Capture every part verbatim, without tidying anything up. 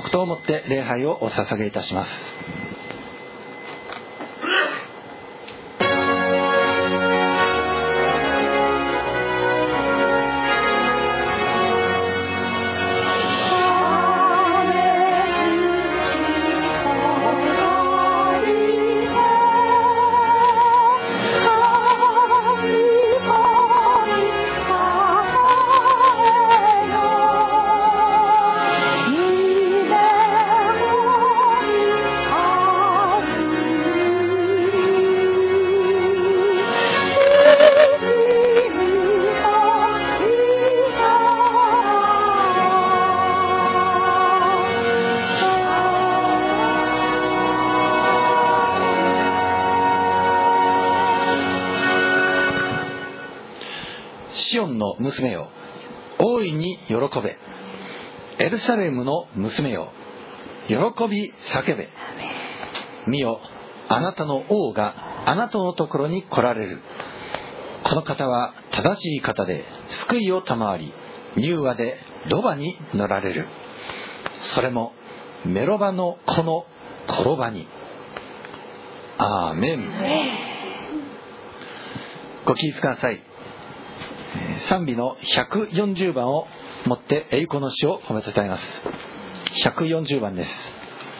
黙祷をもって礼拝をお捧げいたします。シオンの娘よ、大いに喜べ。エルサレムの娘よ、喜び叫べ。見よ、あなたの王があなたのところに来られる。この方は正しい方で救いを賜り、柔和でロバに乗られる。それもメロバの子の転ばに。アーメン。ご起立ください。賛美のひゃくよんじゅうばんをもって栄光の主を褒めたたえます。ひゃくよんじゅうばんです。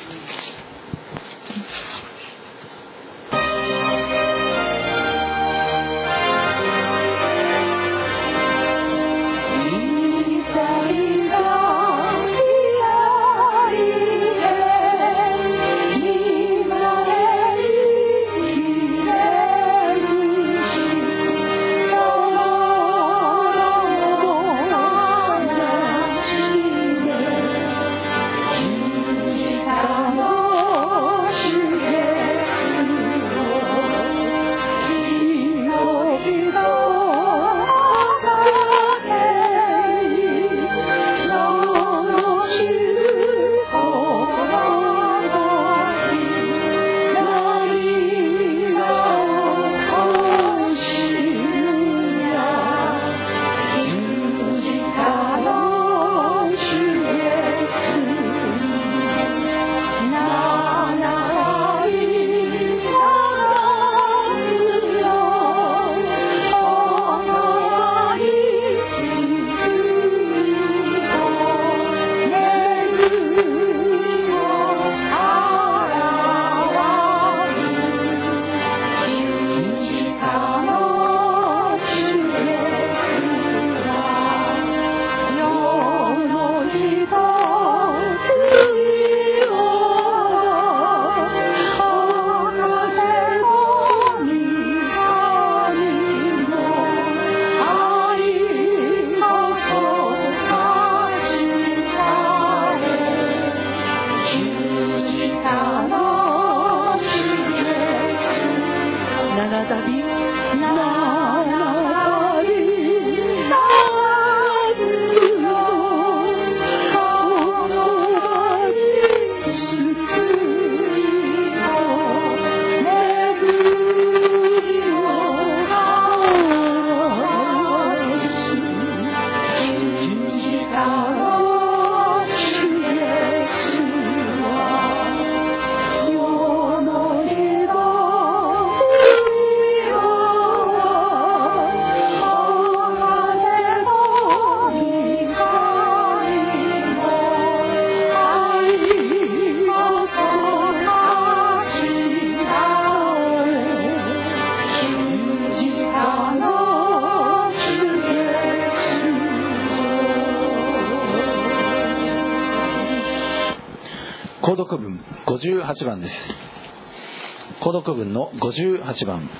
購読文ごじゅうはちばんです。購読文のごじゅうはちばん。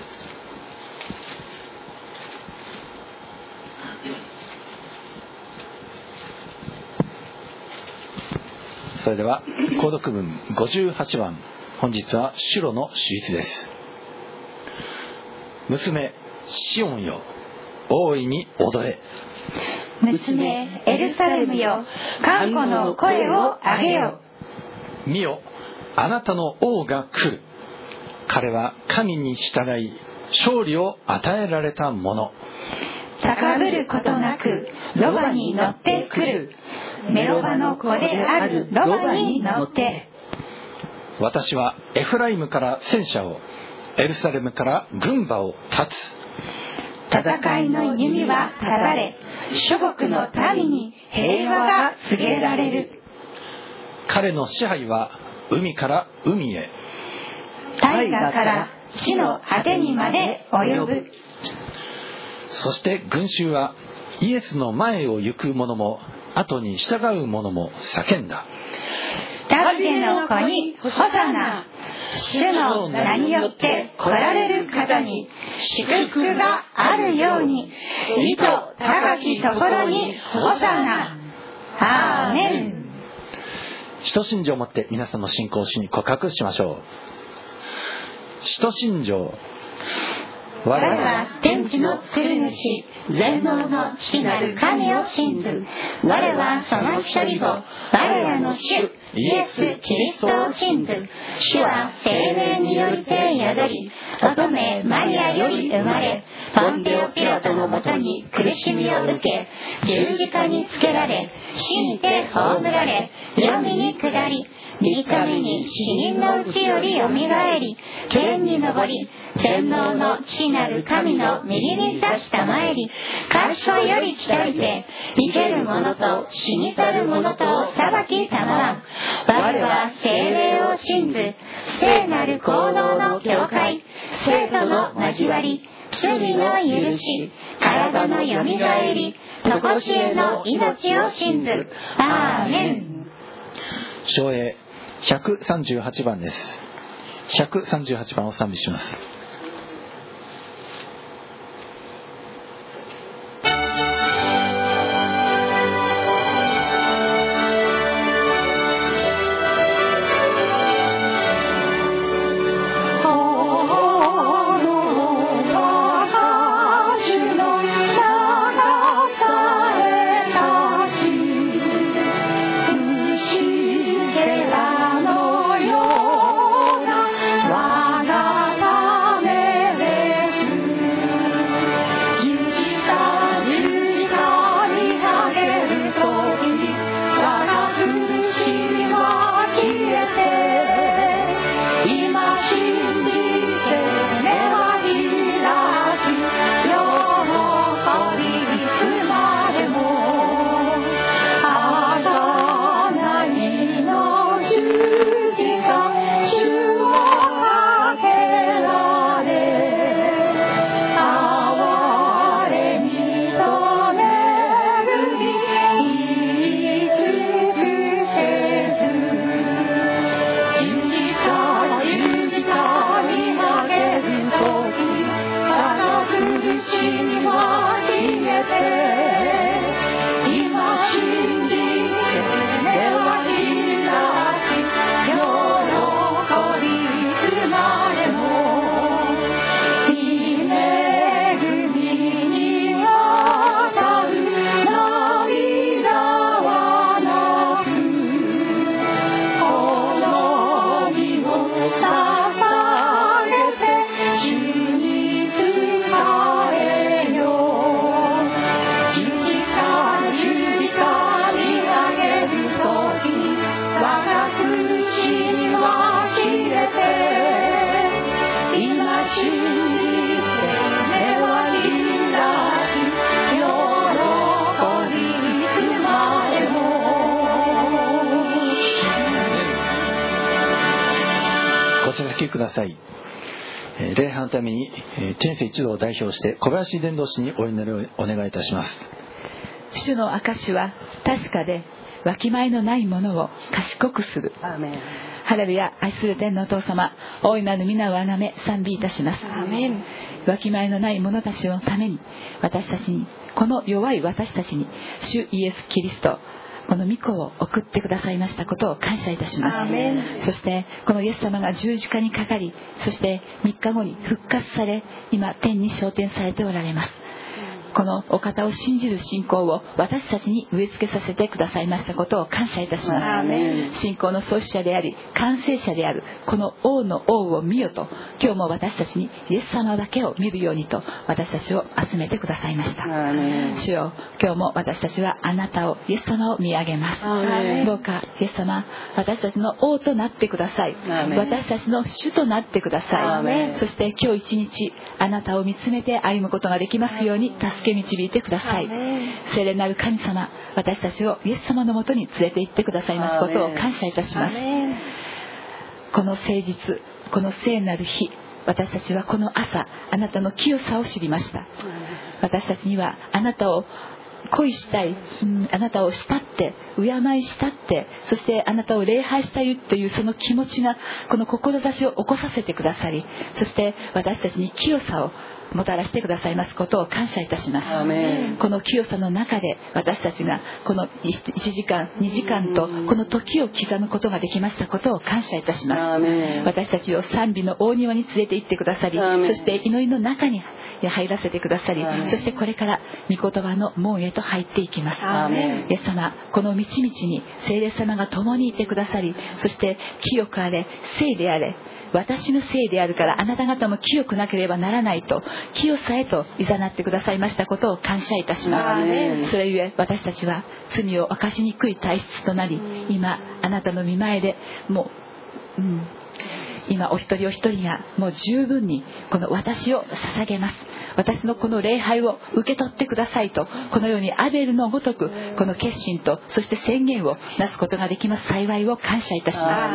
それでは購読文ごじゅうはちばん、本日はシュロの主律です。娘シオンよ、大いに踊れ。 娘エルサレムよ、歓呼の声を上げよ。 見よ、あなたの王が来る。彼は神に従い勝利を与えられた者。 高ぶることなくロバに乗ってくる。 メロバの子であるロバに乗って、 私はエフライムから戦車を、エルサレムから軍馬を立つ。 戦いの弓は立たれ、諸国の民に平和が告げられる。 彼の支配は海から海へ、 大河から地の果てにまで及ぶ。 そして群衆はイエスの前を行く者も後に従う者も叫んだ。 ダビデの子にホサナ、主の名によって来られる方に祝福があるように、意図高きところにホサナ。アーメン。 使徒信条をもって皆さんの信仰を主に告白しましょう。使徒信条。 我は天地の創る主、全能の父なる神を信ず。我はその一人を、我らの主イエス・キリストを信ず。主は聖霊によりて宿り、乙女マリアより生まれ、ポンテオピラトのもとに苦しみを受け、十字架につけられ、死にて葬られ、黄泉に下り、三日目に死人のうちよりよみがえり、天に昇り、全能の父なる神の右に座したまえり、観賞より来たいて、生ける者と死にたる者とを裁きたまわん。我は聖霊を信ず、聖なる行動の教会、生徒の交わり、罪の許し、体のよみがえり、とこしえの命を信ず。アーメン。 唱詠ひゃくさんじゅうはちばんです。ひゃくさんじゅうはちばんを賛美します。ください。礼拝のために天聖一同を代表して小林伝道師にお祈りをお願いいたします。 主の証は確かで、わきまえのないものを賢くする。アーメン。ハレルヤ。愛する天のお父様、大いなる皆をあがめ賛美いたします。アーメン。わきまえのない者たちのために、私たちに、この弱い私たちに主イエス・キリスト、この御子を送ってくださいましたことを感謝いたします。アーメン。そしてこのイエス様が十字架にかかり、そしてみっかごに復活され、今天に昇天されておられます。 このお方を信じる信仰を私たちに植え付けさせてくださいましたことを感謝いたします。信仰の創始者であり完成者であるこの王の王を見よと、今日も私たちにイエス様だけを見るようにと私たちを集めてくださいました。主よ、今日も私たちはあなたをイエス様を見上げます。どうかイエス様、私たちの王となってください。私たちの主となってください。そして今日一日あなたを見つめて歩むことができますように助け導いてください。聖霊なる神様、私たちをイエス様のもとに連れて行ってくださいますことを感謝いたします。この誠実、この聖なる日、私たちはこの朝あなたの清さを知りました。私たちにはあなたを恋したい、うん、あなたを慕って敬い慕って、そしてあなたを礼拝したいというその気持ちがこの志を起こさせてくださり、そして私たちに清さをもたらしてくださいますことを感謝いたします。この清さの中で私たちがこのいちじかんにじかんとこの時を刻むことができましたことを感謝いたします。私たちを賛美の大庭に連れて行ってくださり、そして祈りの中に入らせてくださり、そしてこれから御言葉の門へと入っていきます。イエス様、この道々に聖霊様が共にいてくださり、そして清くあれ聖であれ、私のせいであるからあなた方も清くなければならないと清さへと誘ってくださいましたことを感謝いたします。それゆえ私たちは罪を犯しにくい体質となり、今あなたの御前でもう、うん、今お一人お一人がもう十分にこの私を捧げます、私のこの礼拝を受け取ってくださいと、このようにアベルのごとくこの決心とそして宣言をなすことができます幸いを感謝いたします。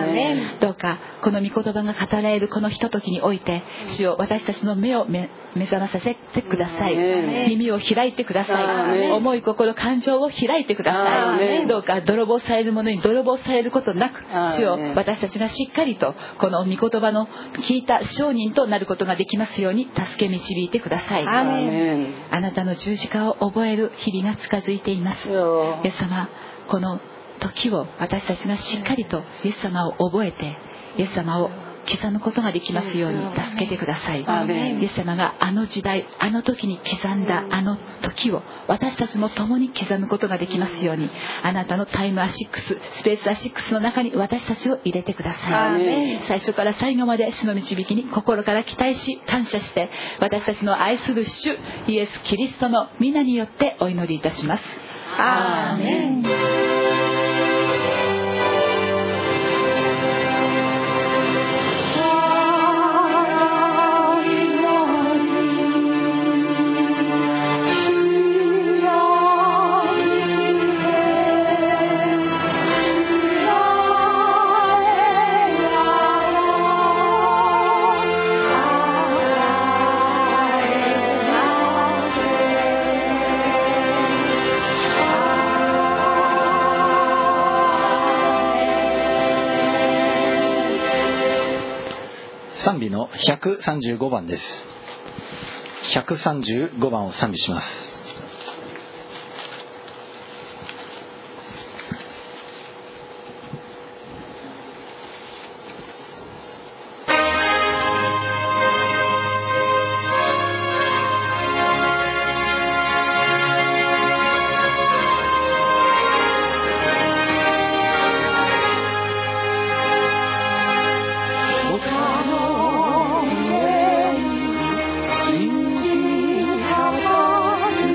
どうかこの御言葉が語られるこのひとときにおいて、主よ私たちの目を目目覚まさせてください。耳を開いてください。思い心感情を開いてください。どうか泥棒されるものに泥棒されることなく、主よ私たちがしっかりとこの御言葉の聞いた証人となることができますように助け導いてください。あなたの十字架を覚える日々が近づいています。イエス様、この時を私たちがしっかりとイエス様を覚えてイエス様を刻むことができますように助けてください。イエス様があの時代あの時に刻んだあの時を私たちも共に刻むことができますように、あなたのタイムアシックススペースアシックスの中に私たちを入れてください。最初から最後まで主の導きに心から期待し感謝して、私たちの愛する主イエス・キリストの皆によってお祈りいたします。アーメン。 賛美のひゃくさんじゅうごばんです。ひゃくさんじゅうごばんを賛美します。 「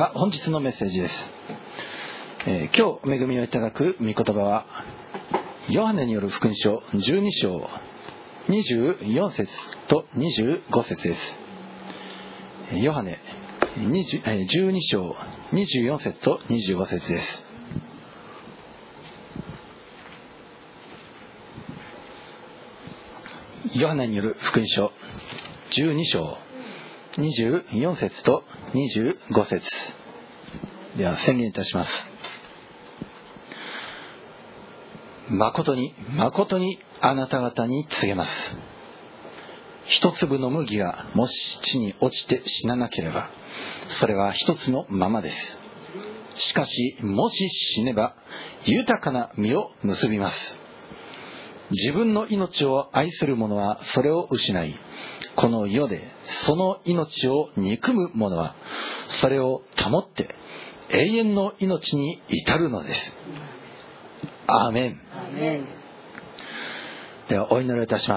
が本日のメッセージです。えー、今日恵みをいただく御言葉はヨハネによる福音書じゅうに章にじゅうよん節とにじゅうご節です。ヨハネじゅうに章にじゅうよん節とにじゅうご節です。ヨハネによる福音書じゅうに章にじゅうよん節とにじゅうご節では宣言いたします。誠に誠にあなた方に告げます。一粒の麦がもし地に落ちて死ななければそれは一つのままです。しかしもし死ねば豊かな実を結びます。自分の命を愛する者はそれを失い、この世でその命を憎む者はそれを保って永遠の命に至るのです。アーメン。 アーメン。 ではお祈りをいたします。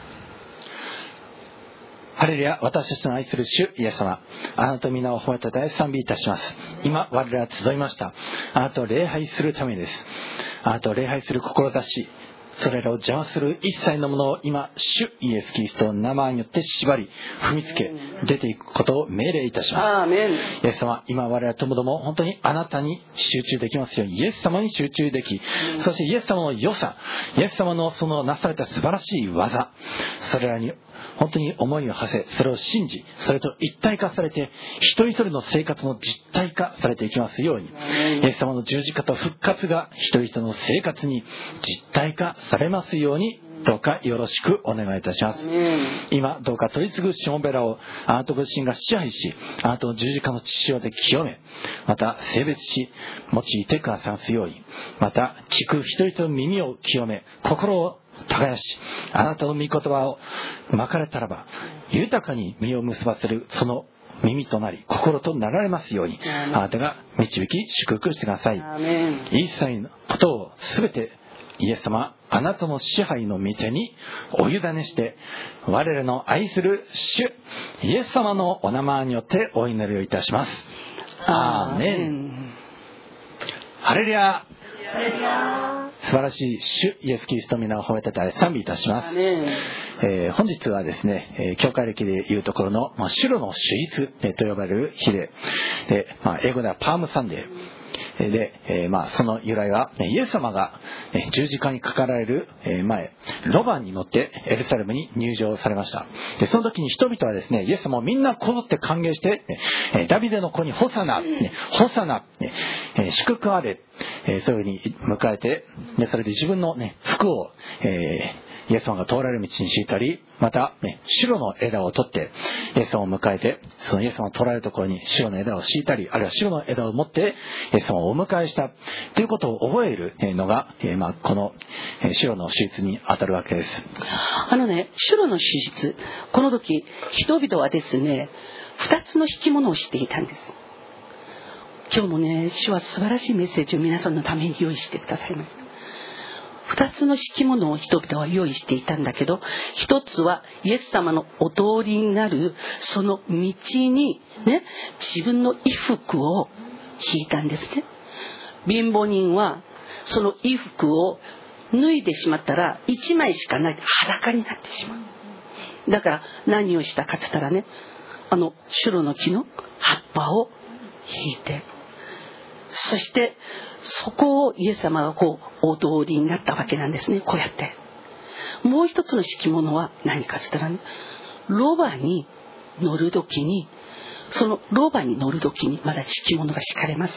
ハレルヤ、私たちの愛する主イエス様、あなたの皆を褒めたたえ賛美いたします。今我らは集いました。あなたを礼拝するためです。あなたを礼拝する志、それらを邪魔する一切のものを今主イエスキリストの名前によって縛り踏みつけ出ていくことを命令いたします。 アーメン。 イエス様、今我々ともども本当にあなたに集中できますように、イエス様に集中でき、そしてイエス様の良さ、イエス様のそのなされた素晴らしい技、それらに本当に思いを馳せ、それを信じ、それと一体化されて一人一人の生活の実体化されていきますように、イエス様の十字架と復活が一人一人の生活に実体化されますように、どうかよろしくお願いいたします。今どうか取り継ぐしもべらをあなたご自身が支配し、あなたの十字架の血潮で清め、また性別し用いてくださますように、また聞く一人一人の耳を清め、心を耕し、あなたの御言葉をまかれたらば豊かに実を結ばせるその耳となり心となられますように、あなたが導き祝福してください。一切のことをすべてイエス様、あなたの支配の御手にお委ねして、我らの愛する主イエス様のお名前によってお祈りをいたします。アーメン。ハレルヤ。素晴らしい主イエスキリストの皆を褒めたたえ賛美いたします。えー、本日はですね、えー、教会歴でいうところの、まあ、白の主日、えー、と呼ばれる日で、で、まあ、英語ではパームサンデーで、えーまあ、その由来はイエス様が十字架にかかられる前、ロバンに乗ってエルサレムに入場されました。でその時に人々はですね、イエス様をみんなこぞって歓迎して、ダビデの子にホサナ、ホサナ、祝福あれ、そういうふうに迎えて、でそれで自分の、ね、服を、えーイエス様が通られる道に敷いたり、また、ね、白の枝を取ってイエス様を迎えて、そのイエス様が通られるところに白の枝を敷いたり、あるいは白の枝を持ってイエス様をお迎えしたということを覚えるのが、えーまあ、この白の手術に当たるわけです。 あのね、白の手術、この時人々はですね、二つの引物をしていたんです。今日もね、主は素晴らしいメッセージを皆さんのために用意してくださいました。二つの敷物を人々は用意していたんだけど、一つはイエス様のお通りになるその道にね、自分の衣服を引いたんですね。貧乏人はその衣服を脱いでしまったら一枚しかない裸になってしまう。だから何をしたかって言ったらね、あのシュロの木の葉っぱを引いて、そしてそこをイエス様がこうお通りになったわけなんですね。こうやってもう一つの敷物は何かって言ったらね、ロバに乗るときに、そのロバに乗るときにまだ敷物が敷かれます。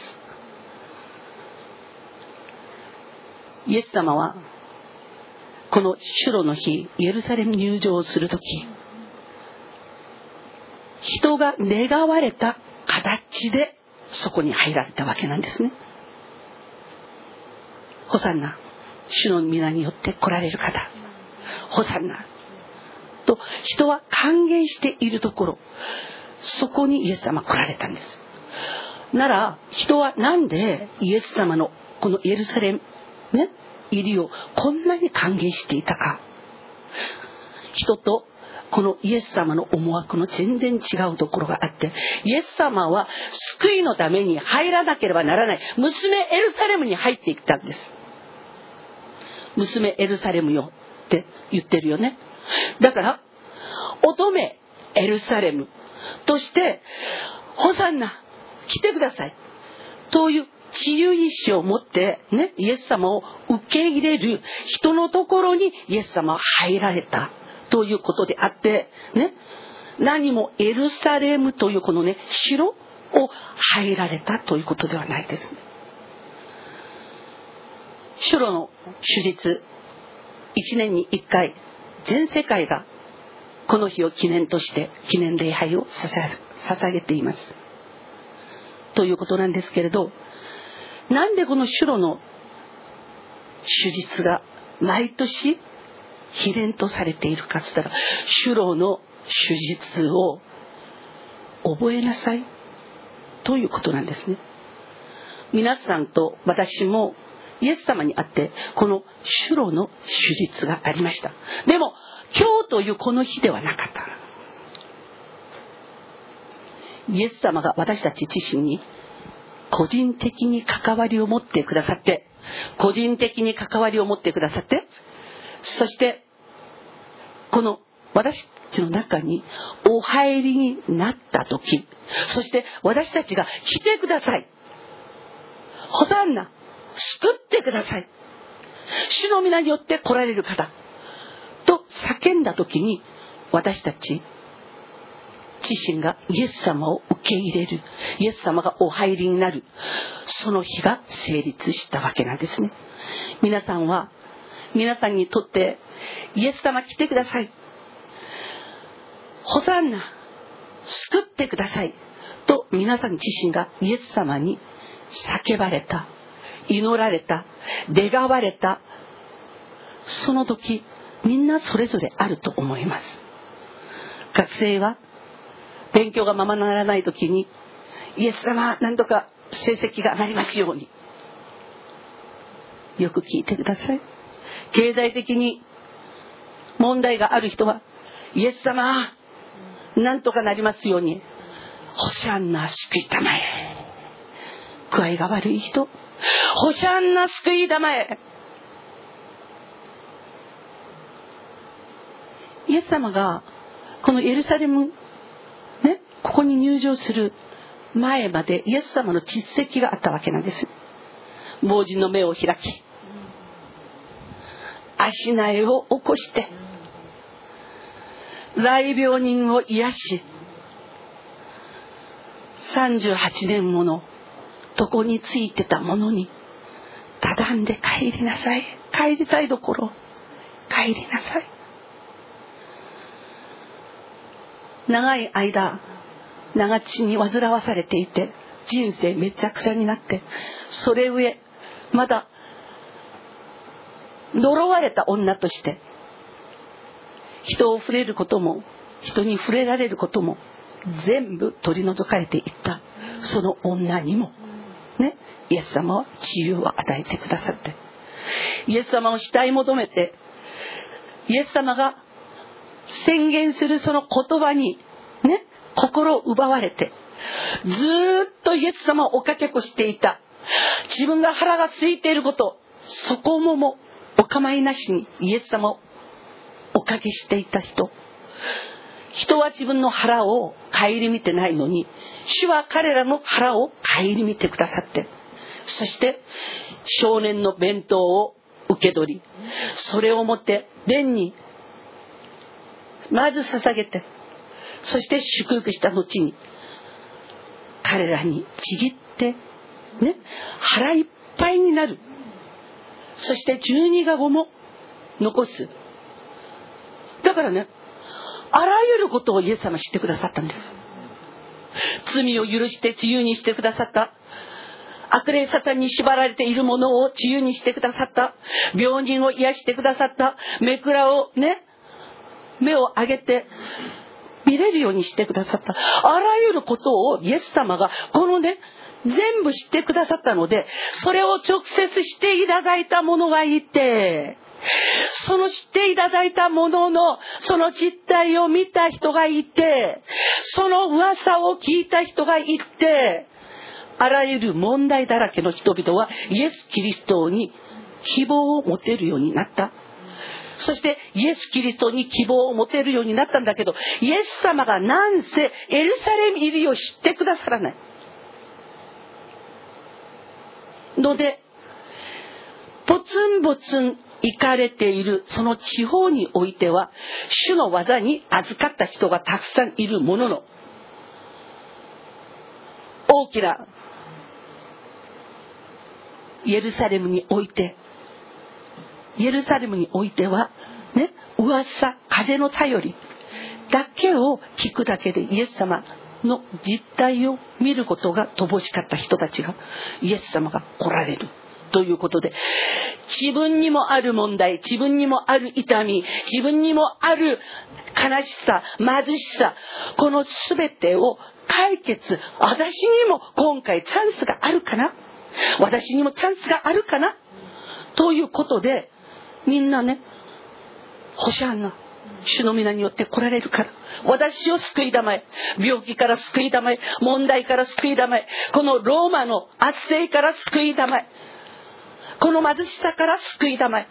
イエス様はこのシュロの日、イエルサレム入場するとき、人が願われた形でそこに入られたわけなんですね。ホサンナ、主の皆によって来られる方、ホサンナと人は歓迎しているところ、そこにイエス様来られたんです。なら人はなんでイエス様のこのエルサレムね入りをこんなに歓迎していたか。人とこのイエス様の思惑の全然違うところがあって、イエス様は救いのために入らなければならない娘エルサレムに入っていったんです。娘エルサレムよって言ってるよね。だから乙女エルサレムとしてホサンナ来てくださいという治癒意志を持ってね、イエス様を受け入れる人のところにイエス様は入られたということであってね、何もエルサレムというこのね城を入られたということではないです。シュロの手術、いちねんにいっかい全世界がこの日を記念として記念礼拝を捧げていますということなんですけれど、なんでこのシュロの手術が毎年秘伝とされているかといったら、シュロの手術を覚えなさいということなんですね。皆さんと私もイエス様にあってこのシュロの手術がありました。でも今日というこの日ではなかった。イエス様が私たち自身に個人的に関わりを持ってくださって個人的に関わりを持ってくださって、そしてこの私たちの中にお入りになった時、そして私たちが来てください、ホサンナ救ってください、主の皆によって来られる方と叫んだ時に、私たち自身がイエス様を受け入れる、イエス様がお入りになる、その日が成立したわけなんですね。皆さんは皆さんにとってイエス様来てください、ホサンナ救ってくださいと皆さん自身がイエス様に叫ばれた、祈られた、願われた、その時みんなそれぞれあると思います。学生は勉強がままならない時に、イエス様何とか成績が上がりますように。よく聞いてください。経済的に問題がある人は、イエス様何とかなりますように。ホシャンナ救いたまえ。具合が悪い人、ホシャンナ救いたまえ。イエス様がこのエルサレムね、ここに入場する前までイエス様の実績があったわけなんです。盲人の目を開き、足苗を起こして、癩病人を癒し、さんじゅうはちねんもの床についてたものに、ただんで帰りなさい、帰りたいところ帰りなさい。長い間長血に煩わされていて、人生めちゃくちゃになって、それゆえまだ呪われた女として、人を触れることも人に触れられることも全部取り除かれていったその女にもね、イエス様は自由を与えてくださって、イエス様を慕い求めて、イエス様が宣言するその言葉にね、心を奪われて、ずーっとイエス様を追っかけっこしていた、自分が腹が空いていること、そこももお構いなしにイエス様を追っかけしていた人、人は自分の腹を顧みてないのに、主は彼らの腹を顧みてくださって、そして少年の弁当を受け取り、それを持って殿にまず捧げて、そして祝福した後に彼らにちぎってね、腹いっぱいになる、そして十二がごも残す。だからね、あらゆることをイエス様知ってくださったんです。罪を許して自由にしてくださった、悪霊サタンに縛られているものを自由にしてくださった、病人を癒してくださった、目くらをね、目を上げて見れるようにしてくださった、あらゆることをイエス様がこのね全部知ってくださったので、それを直接していただいた者がいて、 その知っていただいたものの、その実態を見た人がいて、その噂を聞いた人がいて、あらゆる問題だらけの人々はイエス・キリストに希望を持てるようになった。そしてイエス・キリストに希望を持てるようになったんだけど、イエス様がなんせエルサレム入りを知ってくださらないので、ポツンポツン行かれているその地方においては、主の技に預かった人がたくさんいるものの、大きなイエルサレムにおいて、イエルサレムにおいてはね、噂、風の頼りだけを聞くだけでイエス様の実態を見ることが乏しかった人たちが、イエス様が来られるということで、自分にもある問題、自分にもある痛み、自分にもある悲しさ、貧しさ、この全てを解決、私にも今回チャンスがあるかな、私にもチャンスがあるかなということで、みんなね、ホシャンナ、主の皆によって来られるから、私を救いたまえ、病気から救いたまえ、問題から救いたまえ、このローマの圧政から救いたまえ、この貧しさから救いたまえ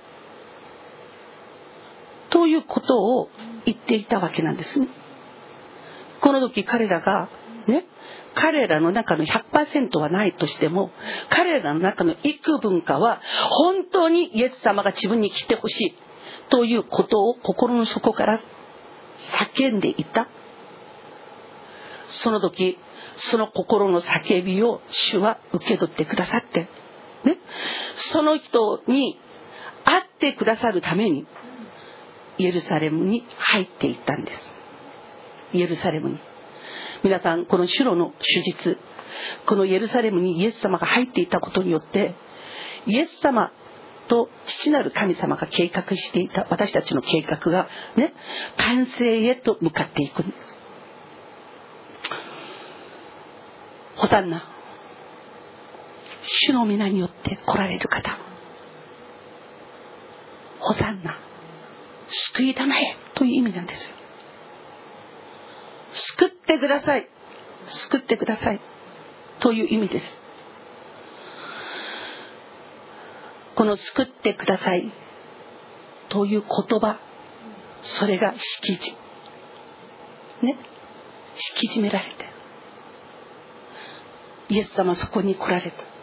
ということを言っていたわけなんですね。この時彼らがね、彼らの中の ひゃくパーセント はないとしても、彼らの中の幾分かは本当にイエス様が自分に来てほしいということを心の底から叫んでいた。その時その心の叫びを主は受け取ってくださってね、その人に会ってくださるためにイエルサレムに入っていったんです。イエルサレムに、皆さん、このシュロの手術、このイエルサレムにイエス様が入っていたことによって、イエス様と父なる神様が計画していた私たちの計画がね、完成へと向かっていくんです。ホサンナ、主の皆によって来られる方、ホサンナ、救いたまえという意味なんですよ。救ってください、救ってくださいという意味です。この救ってくださいという言葉、それが敷地ね、敷き締められて、イエス様そこに来られた。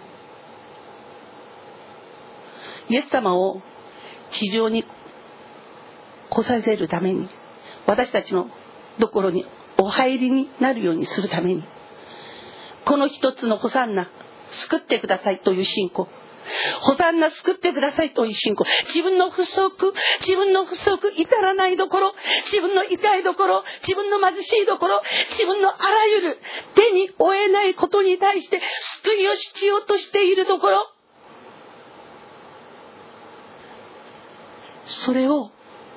イエス様を地上に来させるために、私たちのところにお入りになるようにするために、この一つのホサンナ、救ってくださいという信仰、ホサンナ救ってくださいという信仰、自分の不足、自分の不足、至らないところ、自分の痛いところ、自分の貧しいところ、自分のあらゆる手に負えないことに対して救いをしようとしているところ、それを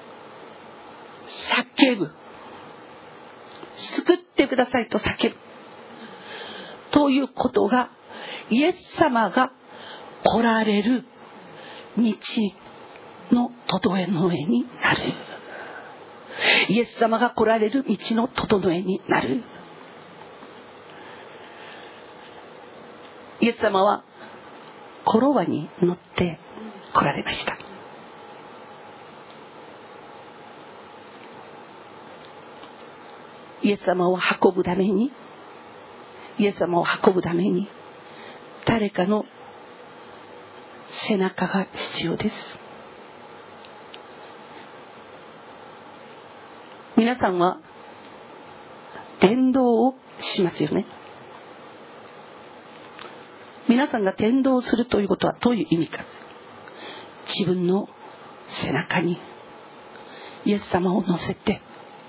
叫ぶ、救ってくださいと叫ぶということが、イエス様が来られる道の整えの上になる。イエス様が来られる道の整えになる。イエス様はコロバに乗って来られました。イエス様を運ぶために、イエス様を運ぶために誰かの背中が必要です。皆さんは伝道をしますよね。皆さんが伝道するということはどういう意味か。自分の背中にイエス様を乗せて、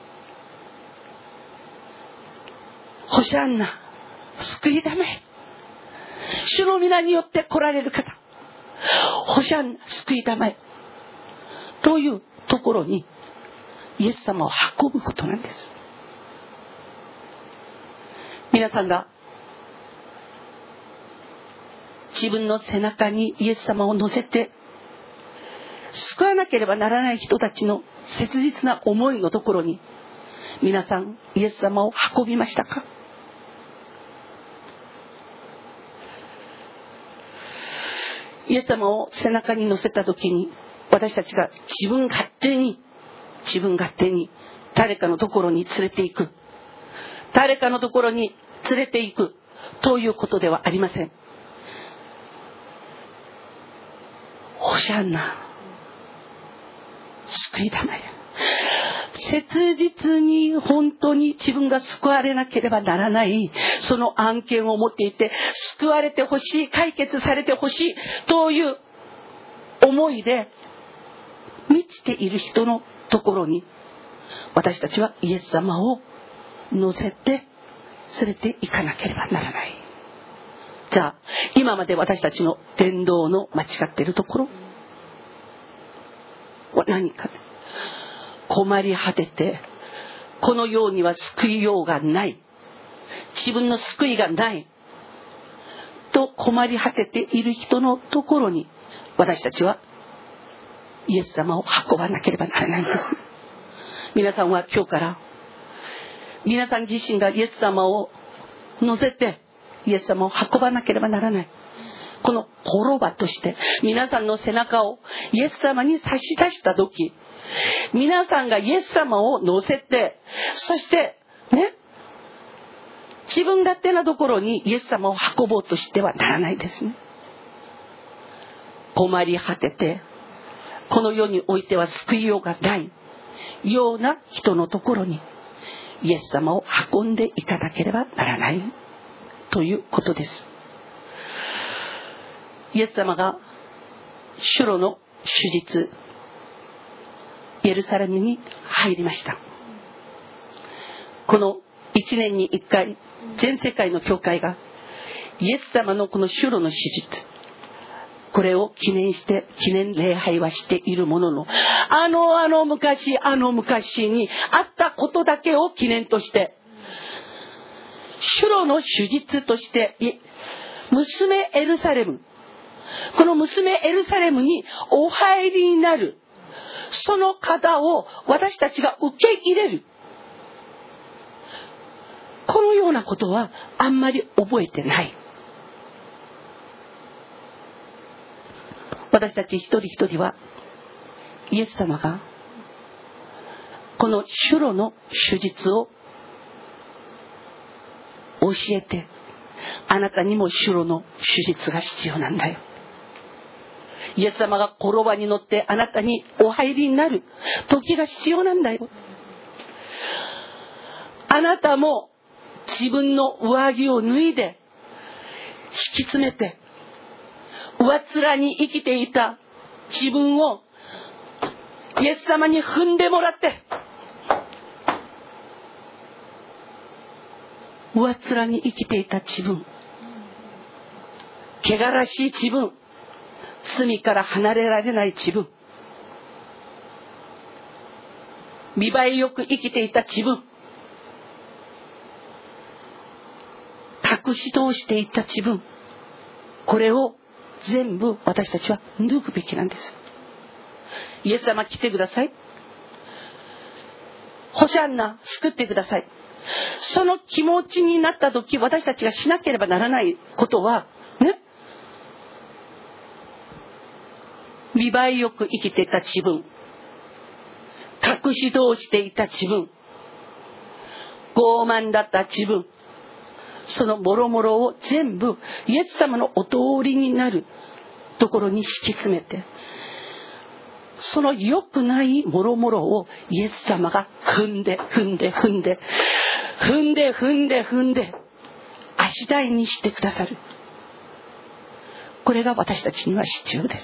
ホシャンナ、救いため、主の皆によって来られる方、ホシャンナ、救いためというところにイエス様を運ぶことなんです。皆さんが自分の背中にイエス様を乗せて、 救わなければならない人たちの切実な思いのところに皆さんイエス様を運びましたか？イエス様を背中に乗せた時に私たちが自分勝手に自分勝手に誰かのところに連れて行く、誰かのところに連れて行くということではありません。ホシャンナ、救い玉や、切実に本当に自分が救われなければならないその案件を持っていて、救われてほしい、解決されてほしいという思いで満ちている人のところに私たちはイエス様を乗せて連れて行かなければならない。じゃあ今まで私たちの伝道の間違っているところは何か。困り果ててこの世には救いようがない、自分の救いがないと困り果てている人のところに私たちはイエス様を運ばなければならないんです。皆さんは今日から皆さん自身がイエス様を乗せてイエス様を運ばなければならない。この転ばとして皆さんの背中をイエス様に差し出した時、皆さんがイエス様を乗せて、そしてね、自分勝手なところにイエス様を運ぼうとしてはならないですね。困り果ててこの世においては救いようがないような人のところにイエス様を運んでいかなければならないということです。イエス様がシュロの手術エルサレムに入りました。このいちねんにいっかい全世界の教会がイエス様のこのシュロの手術、これを記念して記念礼拝はしているものの、あのあの昔あの昔にあったことだけを記念としてシュロの手術として娘エルサレム、この娘エルサレムにお入りになるその方を私たちが受け入れる、このようなことはあんまり覚えてない。私たち一人一人はイエス様がこのシュロの手術を教えて、あなたにもシュロの手術が必要なんだよ。イエス様が転ばに乗ってあなたにお入りになる時が必要なんだよ。あなたも自分の上着を脱いで敷き詰めて上っ面に生きていた自分をイエス様に踏んでもらって、上っ面に生きていた自分、汚らしい自分、罪から離れられない自分、見栄えよく生きていた自分、隠し通していた自分、これを全部私たちは脱ぐべきなんです。イエス様来てください、ホシャンナ救ってください、その気持ちになった時、私たちがしなければならないことはね、見栄えよく生きていた自分、隠し通していた自分、傲慢だった自分、そのもろもろを全部イエス様のお通りになるところに敷き詰めて、その良くないもろもろをイエス様が踏んで踏んで踏んで踏んで踏んで踏んで足台にしてくださる。これが私たちには必要です。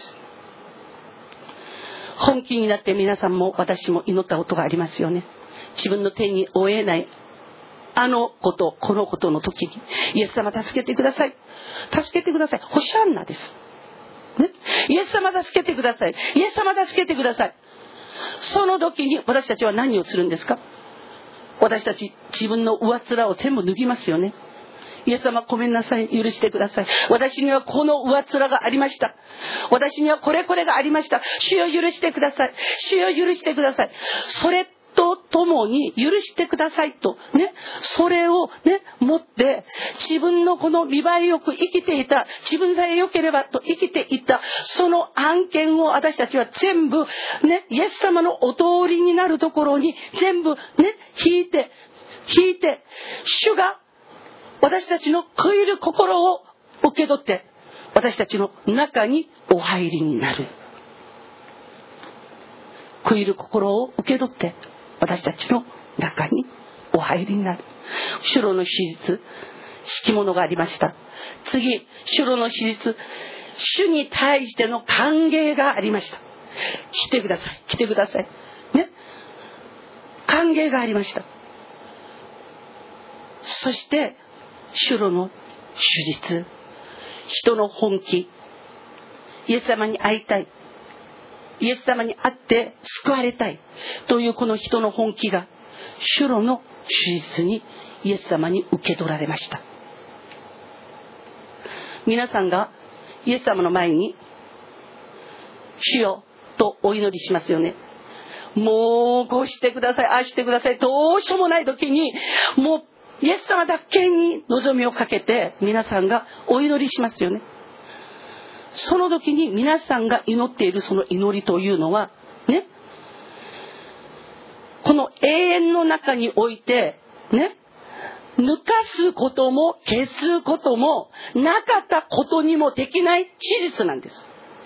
本気になって皆さんも私も祈ったことがありますよね。自分の手に負えないあのことこのことの時に、イエス様助けてください、助けてください、ホシャンナです、ね、イエス様助けてください、イエス様助けてください。その時に私たちは何をするんですか？私たち自分の上っ面を全部脱ぎますよね。 イエス様ごめんなさい、許してください。私にはこの上面がありました。私にはこれこれがありました。主よ許してください。主よ許してください。それとともに許してくださいとね、それをね持って自分のこの見栄えよく生きていた、自分さえ良ければと生きていたその案件を私たちは全部ね、イエス様のお通りになるところに全部ね引いて引いて、主が私たちの悔いる心を受け取って私たちの中にお入りになる。悔いる心を受け取って私たちの中にお入りになる。シュロの史実、敷物がありました。次、シュロの史実、主に対しての歓迎がありました。来てください、来てくださいね、歓迎がありました。そしてシュロの史実、人の本気、イエス様に会いたい、イエス様に会って救われたいというこの人の本気がシュロの史実にイエス様に受け取られました。皆さんがイエス様の前に主よとお祈りしますよね。もうこうしてください、ああしてください、どうしようもない時にもうイエス様だけに望みをかけて皆さんがお祈りしますよね。その時に皆さんが祈っているその祈りというのはね、この永遠の中においてね、抜かすことも消すこともなかったことにもできない事実なんです。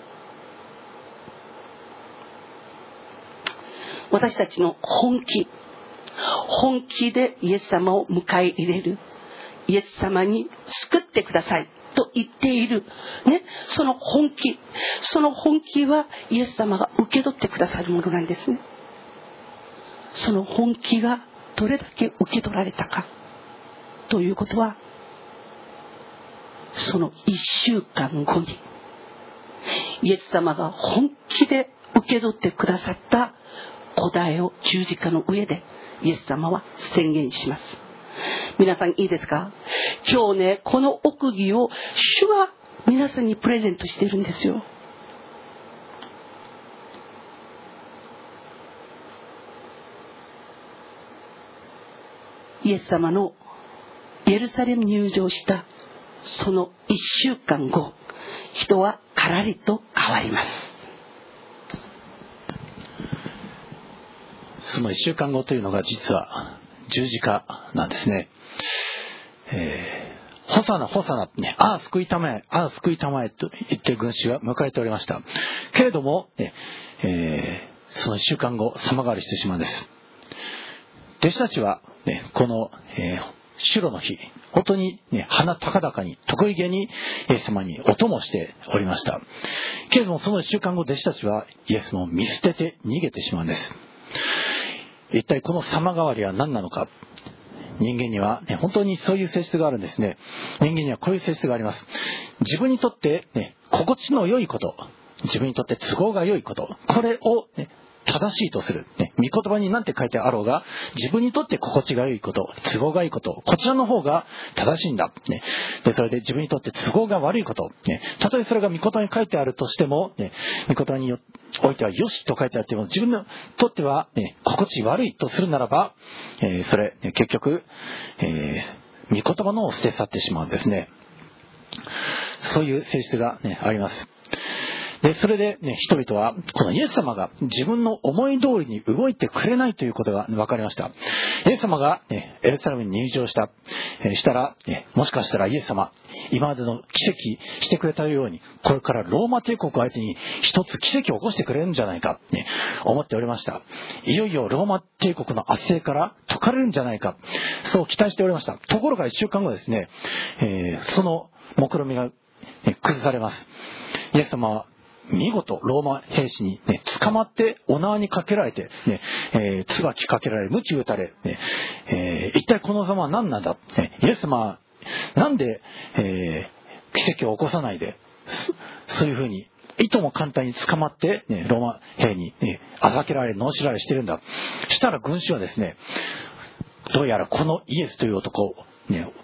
私たちの本気、本気でイエス様を迎え入れる、イエス様に救ってくださいと言っている、ね、その本気、その本気はイエス様が受け取ってくださるものなんですね。その本気がどれだけ受け取られたかということは、その一週間後にイエス様が本気で受け取ってくださった答えを十字架の上でイエス様は宣言します。皆さんいいですか？今日ね、この奥義を主が皆さんにプレゼントしているんですよ。イエス様のエルサレムに入場したその一週間後、人はからりと変わります。 その一週間後というのが実は十字架なんですね。えー、ホサナホサナ、ね、ああ救いたまえ、ああ救いたまえと言って群衆が迎えておりました。けれども、ねえー、その一週間後様変わりしてしまうんです。弟子たちは、ね、この、えー、シュロの日、本当に、ね、鼻高々に得意げにイエス様にお供しておりました。けれどもその一週間後、弟子たちはイエス様を見捨てて逃げてしまうんです。一体この様変わりは何なのか。人間には、ね、本当にそういう性質があるんですね。人間にはこういう性質があります。自分にとって、ね、心地の良いこと、自分にとって都合が良いこと、これを、ね、正しいとする、ね、御言葉に何て書いてあろうが、自分にとって心地が良いこと、都合がいいこと、こちらの方が正しいんだ、ね、でそれで自分にとって都合が悪いこと、ね、たとえそれが御言葉に書いてあるとしても、ね、御言葉においてはよしと書いてあっても自分にとっては、ね、心地悪いとするならば、えー、それ、ね、結局、えー、御言葉のを捨て去ってしまうんですね。そういう性質が、ね、あります。でそれで、ね、人々はこのイエス様が自分の思い通りに動いてくれないということが分かりました。イエス様が、ね、エルサレムに入場した、えー、したら、ね、もしかしたらイエス様今までの奇跡してくれたようにこれからローマ帝国相手に一つ奇跡を起こしてくれるんじゃないか、ね、思っておりました。いよいよローマ帝国の圧政から解かれるんじゃないか、そう期待しておりました。ところが一週間後ですね、えー、その目論見が、ね、崩されます。イエス様は見事ローマ兵士に、ね、捕まってお縄にかけられて、ねえー、椿かけられ鞭打たれ、ねえー、一体この様は何なんだ、ね、イエス様はなんで、えー、奇跡を起こさないでそういうふうにいとも簡単に捕まって、ね、ローマ兵に、ね、あざけられ罵られしてるんだ。したら群衆はですね、どうやらこのイエスという男を、ね、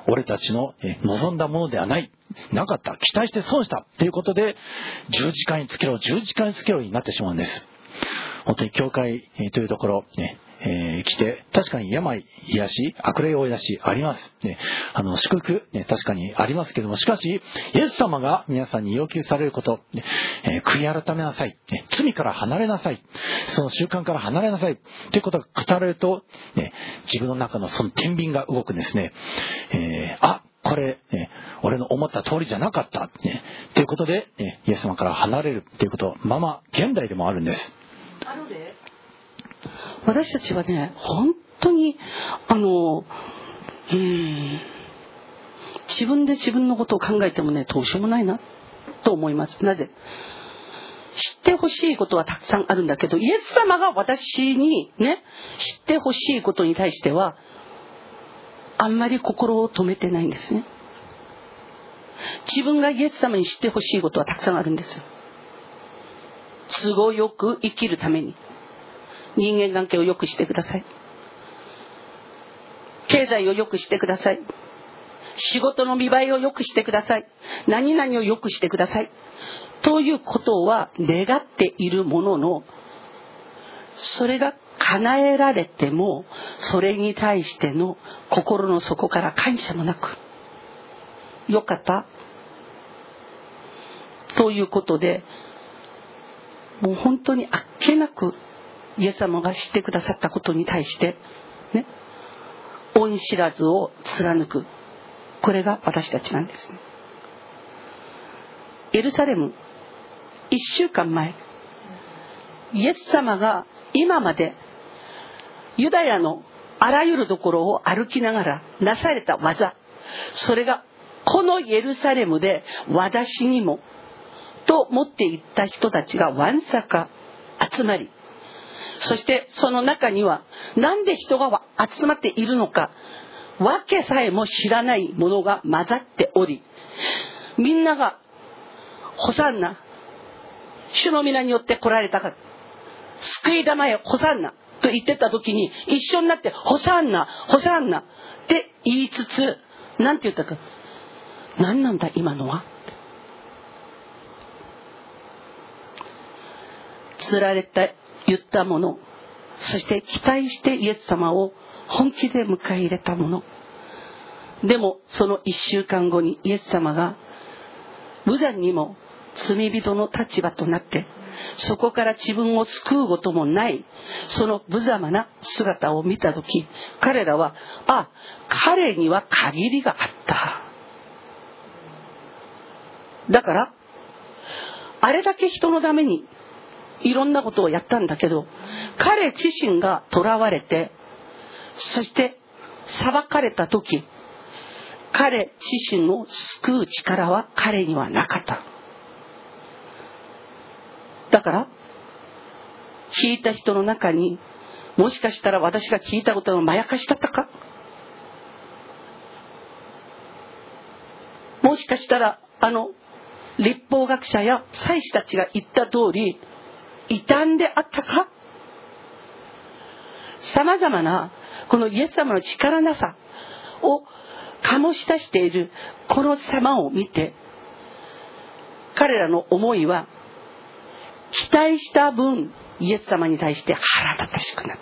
俺たちの望んだものではない、なかった、期待して損したということで、十字架につけろ十字架につけろになってしまうんです。本当に教会というところね、えー、来て確かに病癒し、悪霊を癒しあります、ね、あの祝福、ね、確かにありますけども、しかしイエス様が皆さんに要求されること、ねえー、悔い改めなさい、ね、罪から離れなさい、その習慣から離れなさいということが語られると、ね、自分の中のその天秤が動くんですね。えー、あこれ、ね、俺の思った通りじゃなかった、ね、ということで、ね、イエス様から離れるということまま現代でもあるんです。 あのね、私たちはね、本当にあのうーん自分で自分のことを考えてもね、どうしようもないなと思います。なぜ、知ってほしいことはたくさんあるんだけど、イエス様が私にね、知ってほしいことに対してはあんまり心を止めてないんですね。自分がイエス様に知ってほしいことはたくさんあるんですよ。都合よく生きるために、人間関係を良くしてください、経済を良くしてください、仕事の見栄えを良くしてください、何々を良くしてくださいということは願っているものの、それが叶えられてもそれに対しての心の底から感謝もなく、よかったということで、もう本当にあっけなくイエス様が知ってくださったことに対してね、恩知らずを貫く、これが私たちなんですね。エルサレム、いっしゅうかんまえ、イエス様が今までユダヤのあらゆるところを歩きながらなされた技、それがこのエルサレムで私にもと持っていった人たちがわんさか集まり、そしてその中にはなんで人が集まっているのかわけさえも知らないものが混ざっており、みんながホサンナ、主の皆によって来られたか、救い玉へホサンナと言ってた時に一緒になってホサンナホサンナって言いつつ、なんて言ったか、何なんだ今のは、釣られた言ったもの、そして期待してイエス様を本気で迎え入れたもの。でもその一週間後にイエス様が無残にも罪人の立場となって、そこから自分を救うこともないその無様な姿を見たとき、彼らは、あ、彼には限りがあった。だからあれだけ人のためにいろんなことをやったんだけど、彼自身が囚われて、そして裁かれた時、彼自身を救う力は彼にはなかった。だから聞いた人の中に、もしかしたら私が聞いたことのまやかしだったか、もしかしたらあの律法学者や祭司たちが言った通り異端であったか、さまざまなこのイエス様の力なさを醸し出しているこの様を見て、彼らの思いは期待した分イエス様に対して腹立たしくなって、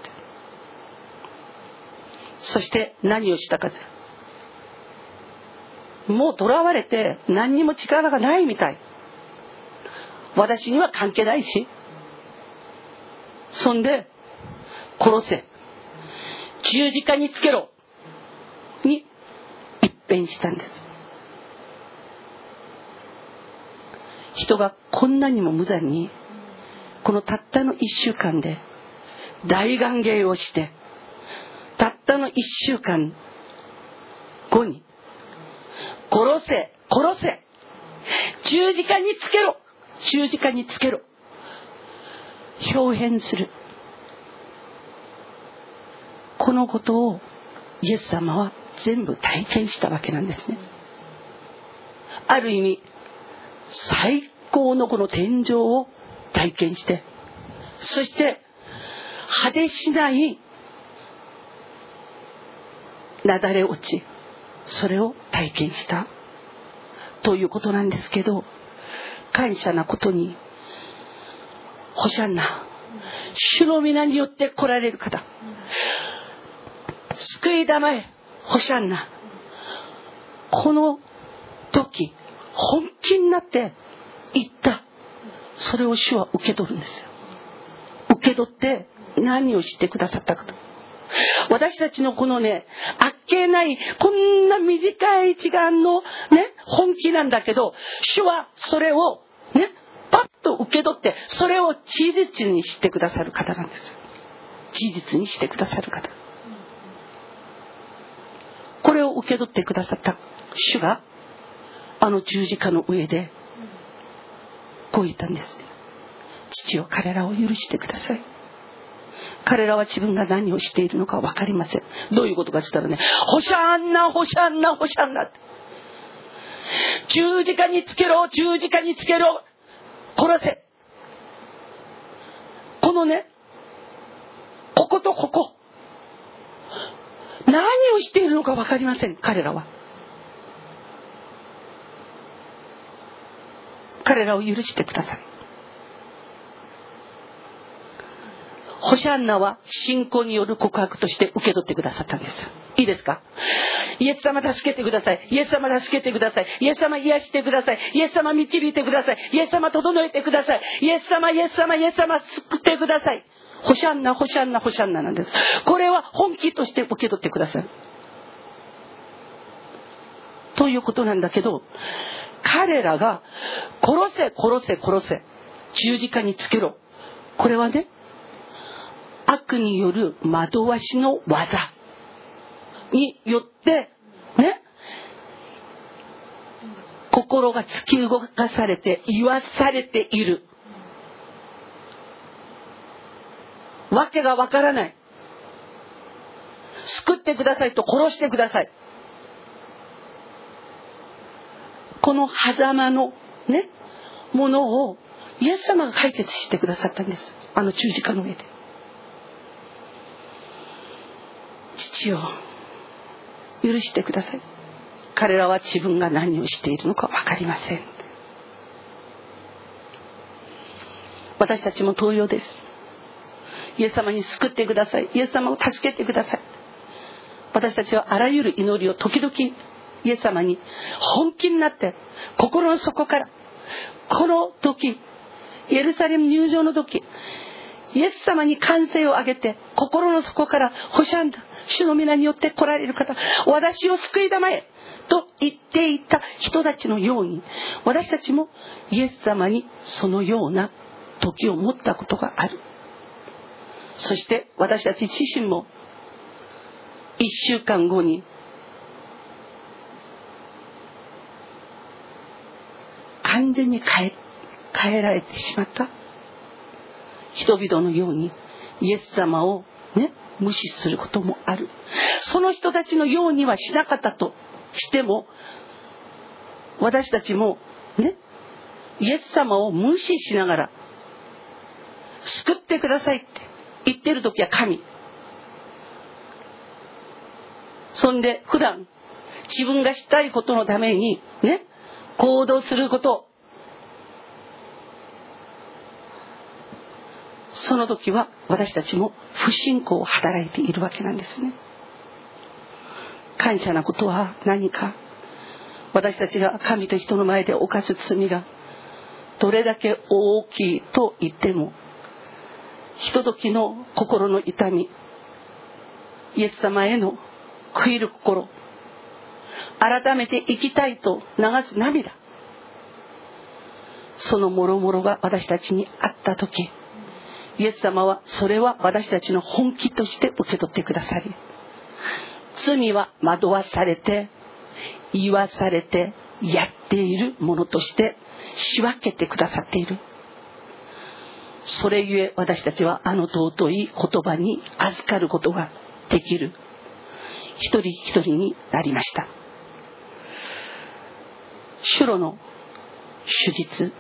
そして何をしたか、もう囚われて何にも力がないみたい、私には関係ないし、そんで殺せ、十字架につけろに一変したんです。人がこんなにも無残にこのたったの一週間で大歓迎をして、たったの一週間後に殺せ殺せ、十字架につけろ十字架につけろ、表変する、このことをイエス様は全部体験したわけなんですね。ある意味最高のこの天井を体験して、そして果てしないなだれ落ち、 それを体験したということなんですけど、感謝なことに、ホシャンナ、主の皆によって来られる方、救い玉へホシャンナ、この時本気になって言った、それを主は受け取るんですよ。受け取って何をしてくださったかと、私たちのこのね、あっけないこんな短い時間のね、本気なんだけど、主はそれをね、パッと受け取って、それを事実にしてくださる方なんです。事実にしてくださる方、これを受け取ってくださった主が、あの十字架の上でこう言ったんです。父よ、彼らを許してください。彼らは自分が何をしているのか分かりません。どういうことかって言ったらね、ホシャンナホシャンナホシャンナって、十字架につけろ、十字架につけろ、殺せ。このね、こことここ、何をしているのか分かりません。彼らは彼らを許してください。ホシャンナは信仰による告白として受け取ってくださったんです。いいですか？イエス様助けてください。イエス様助けてください。イエス様癒してください。イエス様導いてください。イエス様整えてください。イエス様イエス様イエス様救ってください。ホシャンナホシャンナホシャンナなんです。これは本気として受け取ってくださいということなんだけど、彼らが殺せ殺せ殺せ、十字架につけろ、これはね、悪による惑わしの技によってね、心が突き動かされて言わされている。わけがわからない。救ってくださいと殺してください。この狭間のね、ものをイエス様が解決してくださったんです。あの十字架の上で。父よ、許してください。彼らは自分が何をしているのか分かりません。私たちも同様です。イエス様に救ってください。イエス様を助けてください。私たちはあらゆる祈りを時々イエス様に本気になって、心の底から、この時、エルサレム入場の時、イエス様に歓声を上げて、心の底からホシャンナ、主の皆によって来られる方、私を救いたまえと言っていた人たちのように、私たちもイエス様にそのような時を持ったことがある。そして私たち自身も一週間後に完全に変え、変えられてしまった人々のように、イエス様をね、無視することもある。その人たちのようにはしなかったとしても、私たちもね、イエス様を無視しながら、救ってくださいって言ってる時は神、そんで普段自分がしたいことのためにね、行動すること、その時は私たちも不信仰を働いているわけなんですね。感謝なことは何か、私たちが神と人の前で犯す罪がどれだけ大きいと言っても、ひとときの心の痛み、イエス様への悔いる心、改めて生きたいと流す涙、そのもろもろが私たちにあったとき、イエス様はそれは私たちの本気として受け取ってくださり、罪は惑わされて言わされてやっているものとして仕分けてくださっている。それゆえ私たちはあの尊い言葉に預かることができる一人一人になりました。主路の手術、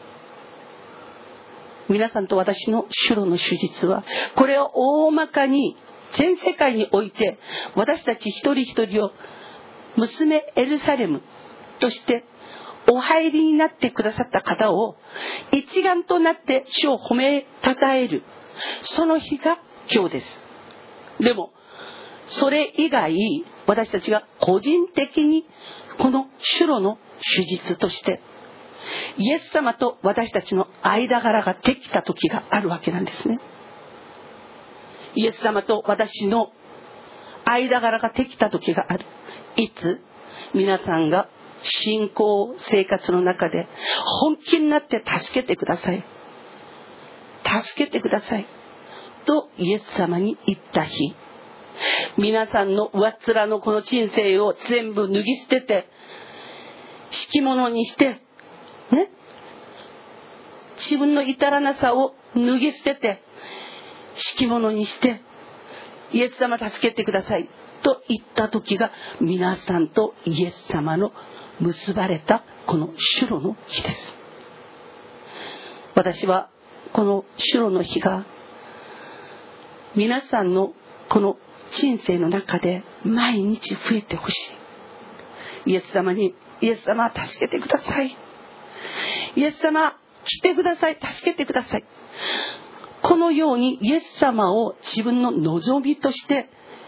皆さんと私の主路の手術は、これを大まかに全世界において私たち一人一人を娘エルサレムとしてお入りになってくださった方を一丸となって主を褒めたたえる、その日が今日です。でもそれ以外、私たちが個人的にこの主路の主実としてイエス様と私たちの間柄ができた時があるわけなんですね。イエス様と私の間柄ができた時がある。いつ皆さんが信仰生活の中で本気になって助けてください、助けてくださいとイエス様に言った日、皆さんの上っ面のこの人生を全部脱ぎ捨てて敷物にしてね、自分の至らなさを脱ぎ捨てて敷物にしてイエス様助けてくださいと言った時が皆さんとイエス様の結ばれたこの主路の日です。私はこの主路の日が皆さんのこの人生の中で毎日増えてほしい。イエス様に、イエス様助けてください、イエス様来てください、助けてください、このようにイエス様を自分の望みとして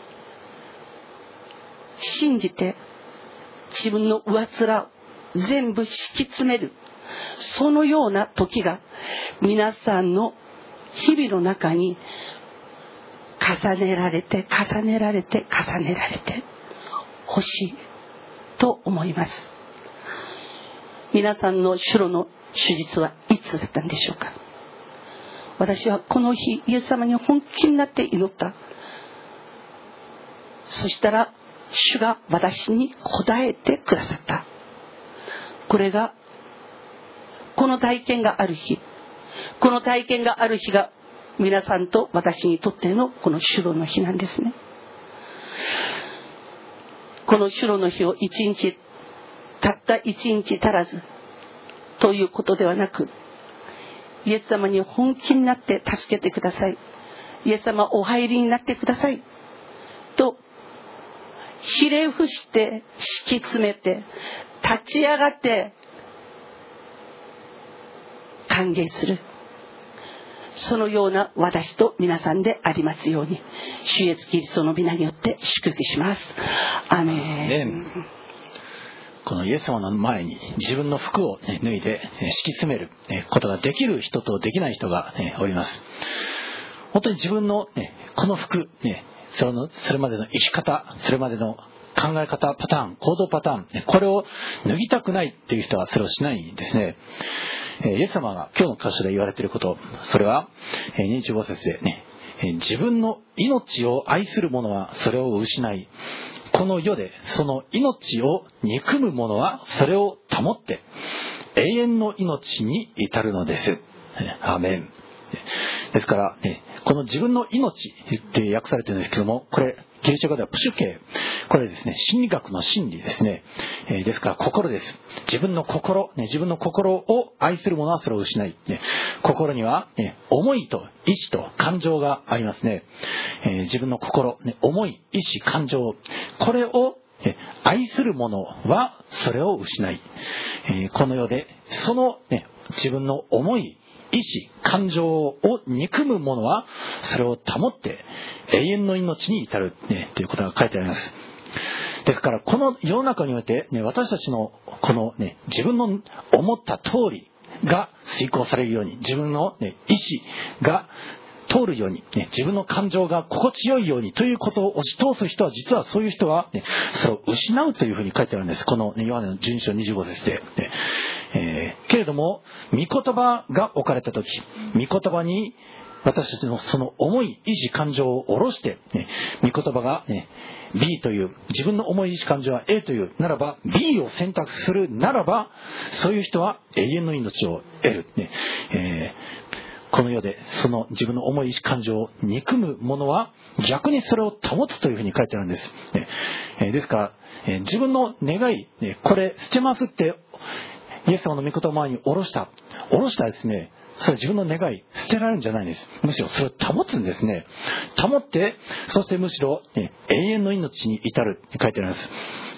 信じて自分の上面全部敷き詰める、そのような時が皆さんの日々の中に重ねられて重ねられて重ねられてほしいと思います。皆さんの主路の主実はいつだったんでしょうか。私はこの日イエス様に本気になって祈った。そしたら主が私に答えてくださった。これがこの体験がある日、この体験がある日が皆さんと私にとってのこの主路の日なんですね。この主路の日を一日、たった一日足らずということではなく、イエス様に本気になって助けてください、イエス様お入りになってくださいとひれ伏して敷き詰めて立ち上がって歓迎する、そのような私と皆さんでありますように、主イエスキリストの皆によって祝福します。アメン。 ね、このイエス様の前に自分の服を、ね、脱いで敷き詰める、ね、ことができる人とできない人が、ね、おります。本当に自分の、ね、この服、ね、そのそれまでの生き方、それまでの考え方パターン、行動パターン、これを脱ぎたくないっていう人はそれをしないんですね。イエス様が今日の箇所で言われていること、それはにじゅうご節でね、自分の命を愛する者はそれを失い、この世でその命を憎む者はそれを保って永遠の命に至るのです。アーメン。ですから、ね、この自分の命って訳されてるんですけども、これギリシャ語ではプシュケ、これですね、心理学の真理ですね、えー、ですから心です。自分の心、ね、自分の心を愛する者はそれを失い、ね、心には、ね、思いと意志と感情がありますね、えー、自分の心、ね、思い、意志、感情、これを、ね、愛する者はそれを失い、えー、この世でその、ね、自分の思い、意志、感情を憎む者はそれを保って永遠の命に至る、ね、ということが書いてあります。ですからこの世の中において、ね、私たちのこの、ね、自分の思った通りが遂行されるように、自分の、ね、意志が通るように、ね、自分の感情が心地よいようにということを押し通す人は、実はそういう人は、ね、それを失うというふうに書いてあるんです。この、ね、ヨハネのじゅうに章にじゅうご節で、ねえー、けれども御言葉が置かれた時、御言葉に私たちのその思い、意志、感情を下ろして、ね、御言葉が、ね、B という、自分の思い、意志、感情は A というならば B を選択するならば、そういう人は永遠の命を得る、ねえー、この世でその自分の思い、意志、感情を憎む者は逆にそれを保つというふうに書いてあるんです、ねえー、ですから、えー、自分の願い、ね、これ捨てますってイエス様の御言葉前に下ろした下ろしたらですね、それ自分の願い捨てられるんじゃないんです。むしろそれを保つんですね。保って、そしてむしろ、ね、永遠の命に至るって書いてあります。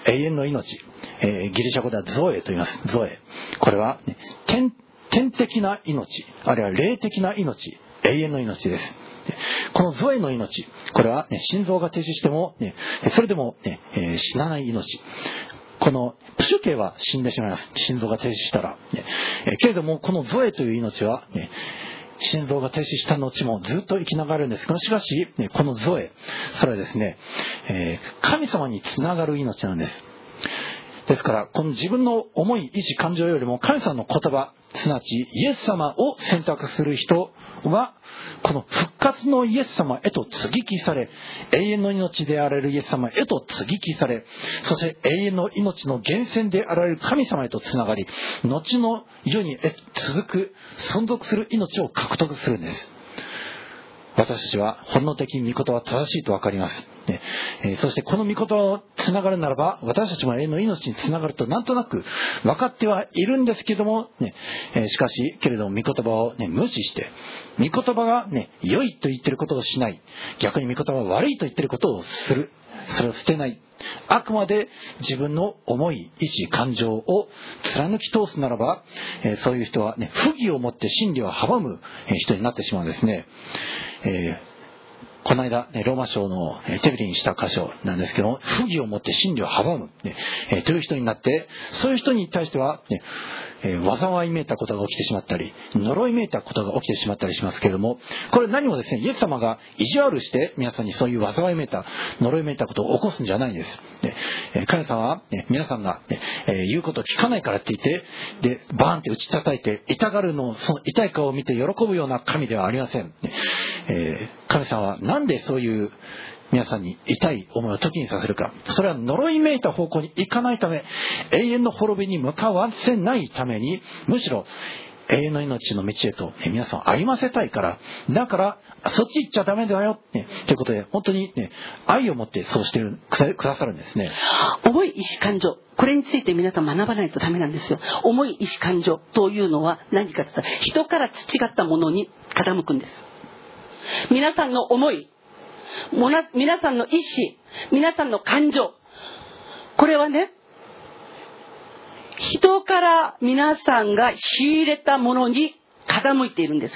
永遠の命、えー、ギリシャ語ではゾエと言います。ゾエ、これは、ね、天, 天的な命、あるいは霊的な命、永遠の命です。このゾエの命、これは、ね、心臓が停止しても、ね、それでも、ねえー、死なない命。このプシュケは死んでしまいます。心臓が停止したら、ねえー、けれどもこのゾエという命は、ね、心臓が停止した後もずっと生きながるんです。しかし、ね、このゾエ、それはですね、えー、神様につながる命なんです。ですからこの自分の思い、意志、感情よりも神様の言葉、すなわちイエス様を選択する人は、この復活のイエス様へと接ぎ木され、永遠の命であられるイエス様へと接ぎ木され、そして永遠の命の源泉であられる神様へとつながり、後の世に続く存続する命を獲得するんです。私たちは本能的に御言葉は正しいと分かります、ねえー、そしてこの御言葉をつながるならば、私たちも永遠の命につながるとなんとなく分かってはいるんですけども、ねえー、しかしけれども御言葉を、ね、無視して、御言葉が、ね、良いと言っていることをしない、逆に御言葉が悪いと言っていることをする、それを捨てない、あくまで自分の思い、意志、感情を貫き通すならば、えー、そういう人は、ね、不義をもって真理を阻む人になってしまうんですね。えーこの間、ローマ書の手振りにした箇所なんですけども、不義をもって真理を阻む、ねえー、という人になって、そういう人に対しては、ねえー、災いめいたことが起きてしまったり、呪いめいたことが起きてしまったりしますけれども、これ何もですね、イエス様が意地悪して皆さんにそういう災いめいた、呪いめいたことを起こすんじゃないんです。ねえー、神様は、ね、皆さんが、ねえー、言うことを聞かないからって言って、でバーンって打ち叩いて痛がるのを、その痛い顔を見て喜ぶような神ではありません。ねえー、神様はなんでそういう皆さんに痛い思いを時にさせるか。それは呪いめいた方向に行かないため、永遠の滅びに向かわせないために、むしろ永遠の命の道へと皆さんを歩ませたいから、だからそっち行っちゃダメだよ、ね、ということで本当に、ね、愛を持ってそうしてるくださるんですね。 思い、意志、感情、これについて皆さん学ばないとダメなんですよ。思い、意志、感情というのは何かと言ったら、人から培ったものに傾くんです。皆さんの思い、皆さんの意志、皆さんの感情、これはね、人から皆さんが仕入れたものに傾いているんです。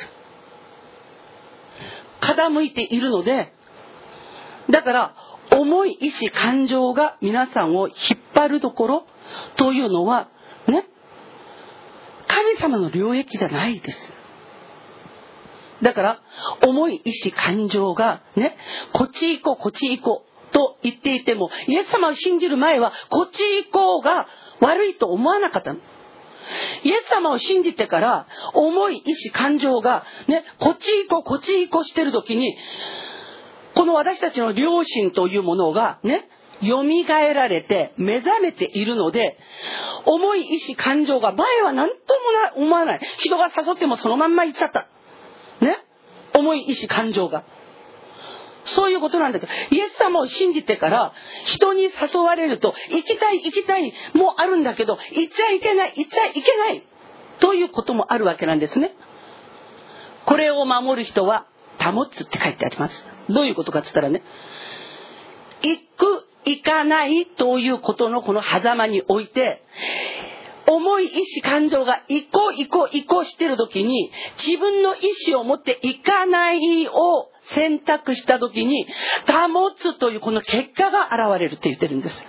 傾いているので、だから思い、意志、感情が皆さんを引っ張るところというのはね、神様の領域じゃないです。だから思い、意志、感情がね、こっち行こうこっち行こうと言っていても、イエス様を信じる前はこっち行こうが悪いと思わなかったの。イエス様を信じてから思い、意志、感情がね、こっち行こうこっち行こうしてる時に、この私たちの良心というものがね、蘇られて目覚めているので、思い、意志、感情が前は何とも思わない、人が誘ってもそのまんま行っちゃったね、思い、意志、感情がそういうことなんだけど、イエス様を信じてから人に誘われると、行きたい行きたいもあるんだけど、行っちゃいけない行っちゃいけないということもあるわけなんですね。これを守る人は保つって書いてあります。どういうことかって言ったらね、行く行かないということのこの狭間において、思い、意志、感情が行こう行こう行こうしてる時に、自分の意志を持って行かないを選択した時に、保つというこの結果が現れるって言ってるんです。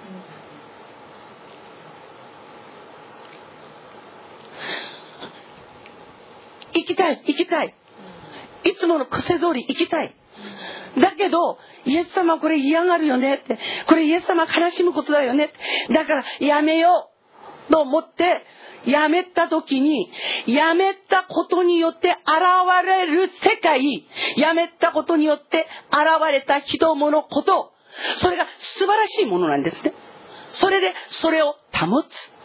行きたい行きたい、いつもの癖通り行きたい、だけどイエス様これ嫌がるよねって、これイエス様悲しむことだよね、だからやめようと思ってやめた時に、やめたことによって現れる世界、やめたことによって現れた人物こと、それが素晴らしいものなんですね。それでそれを保つ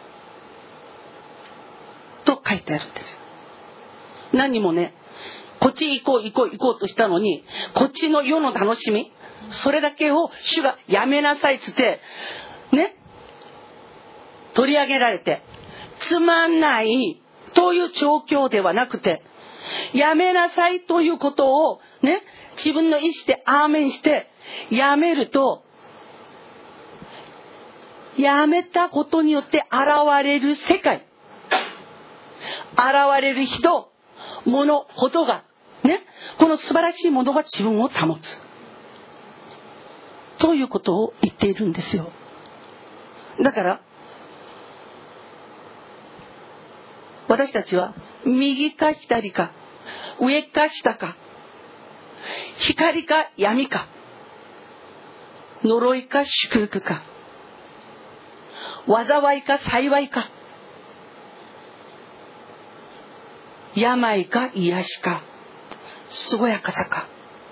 と書いてあるんです。何もね、こっち行こう行こう行こうとしたのに、こっちの世の楽しみ、それだけを主がやめなさいっつってね、取り上げられてつまんないという状況ではなくて、やめなさいということをね、自分の意思でアーメンしてやめると、 やめたことによって現れる世界、現れる人、物、ことがね、この素晴らしいものが自分を保つということを言っているんですよ。だから私たちは右か左か、上か下か、光か闇か、呪いか祝福か、災いか幸いか、病か癒しか、健やかさか、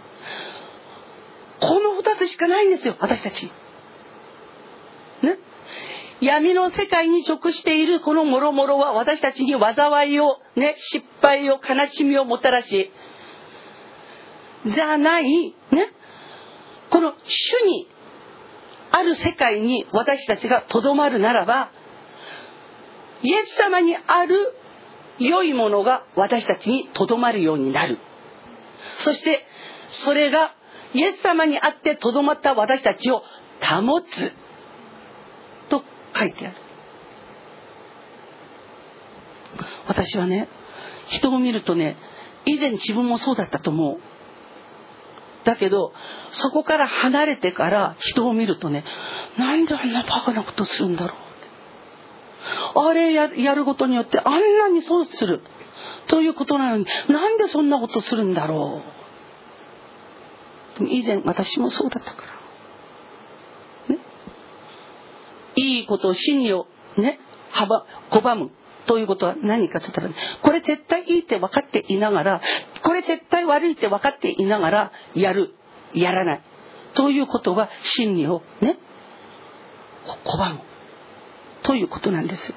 この二つしかないんですよ、私たちね。闇の世界に属しているこの諸々は私たちに災いをね、失敗を、悲しみをもたらし、じゃないね、この主にある世界に私たちがとどまるならば、イエス様にある良いものが私たちにとどまるようになる。そしてそれがイエス様にあってとどまった私たちを保つと書いてある。私はね、人を見るとね、以前自分もそうだったと思う。だけどそこから離れてから人を見るとね、なんであんなバカなことするんだろうって、あれ や, やることによってあんなにそうするということなのに、なんでそんなことするんだろう。でも以前私もそうだったから、ね、いいことを真理をね拒むということは何かと言ったら、ね、これ絶対いいって分かっていながら、これ絶対悪いって分かっていながらやる、やらないということが真理をね拒むということなんですよ。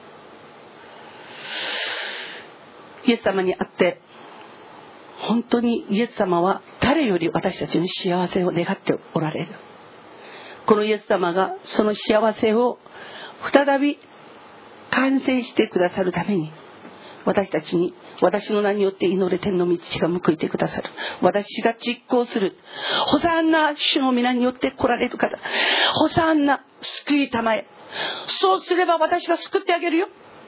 イエス様にあって本当にイエス様は誰より私たちの幸せを願っておられる。このイエス様がその幸せを再び完成してくださるために、私たちに私の名によって祈れ天の道が報いてくださる。私が実行する。ホサンナ、主の皆によって来られる方。ホサンナ、救いたまえ。そうすれば私が救ってあげるよ。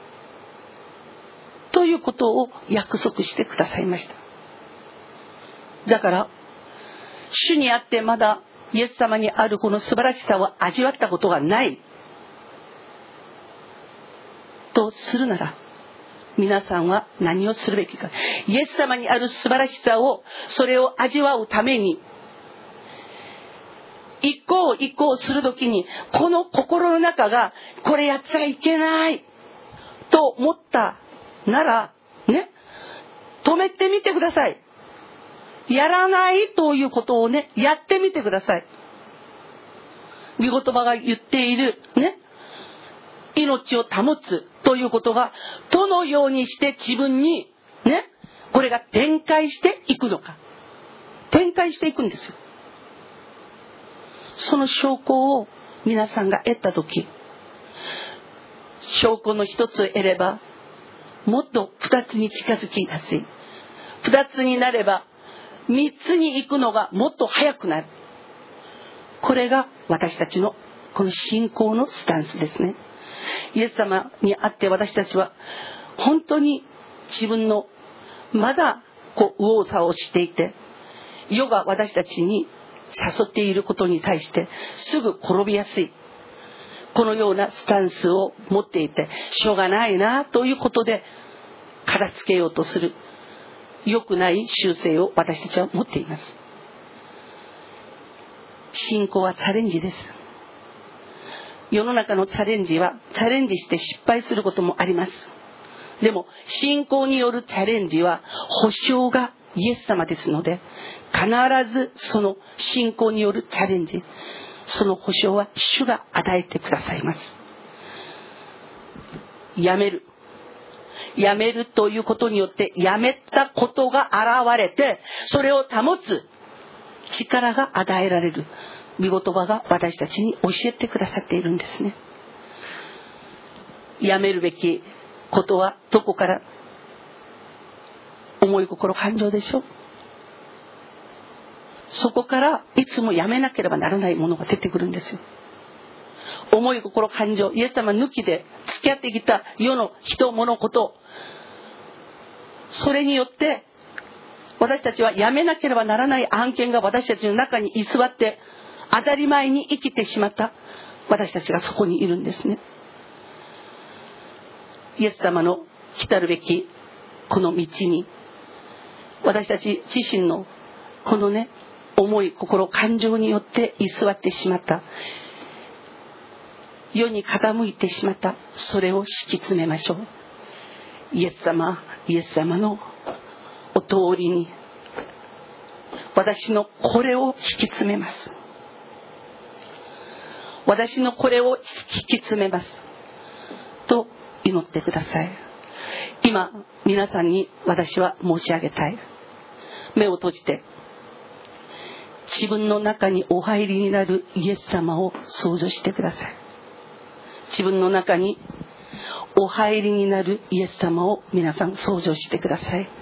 ということを約束してくださいました。だから主にあってまだイエス様にあるこの素晴らしさを味わったことがないとするなら、皆さんは何をするべきか。イエス様にある素晴らしさを、それを味わうために、一向一向するときに、この心の中がこれやっちゃいけないと思ったならね、止めてみてください。やらないということをね、やってみてください。御言葉が言っているね、命を保つということがどのようにして自分にね、これが展開していくのか、展開していくんですよ。その証拠を皆さんが得たとき、証拠の一つを得ればもっと二つに近づきやすい。二つになれば三つに行くのがもっと早くなる。これが私たちのこの信仰のスタンスですね。イエス様にあって私たちは本当に自分のまだこう右往左往していて、世が私たちに誘っていることに対してすぐ転びやすい、このようなスタンスを持っていて、しょうがないなということで片付けようとする良くない習性を私たちは持っています。信仰はチャレンジです。世の中のチャレンジはチャレンジして失敗することもあります。でも信仰によるチャレンジは保証がイエス様ですので、必ずその信仰によるチャレンジ、その保証は主が与えてくださいます。やめるやめるということによって、やめたことが現れて、それを保つ力が与えられる御言葉が私たちに教えてくださっているんですね。やめるべきことはどこから？思い心感情でしょ。そこからいつもやめなければならないものが出てくるんですよ。 思い心感情、イエス様抜きで付き合ってきた世の人物こと、それによって私たちはやめなければならない案件が私たちの中に居座って当たり前に生きてしまった私たちがそこにいるんですね。イエス様の来たるべきこの道に私たち自身のこのね思い心感情によって居座ってしまった、世に傾いてしまった、それを敷き詰めましょう。イエス様イエス様のお通りに私のこれを引き詰めます。私のこれを引き詰めますと祈ってください。今皆さんに私は申し上げたい。目を閉じて自分の中にお入りになるイエス様を想像してください。自分の中にお入りになるイエス様を皆さん想像してください。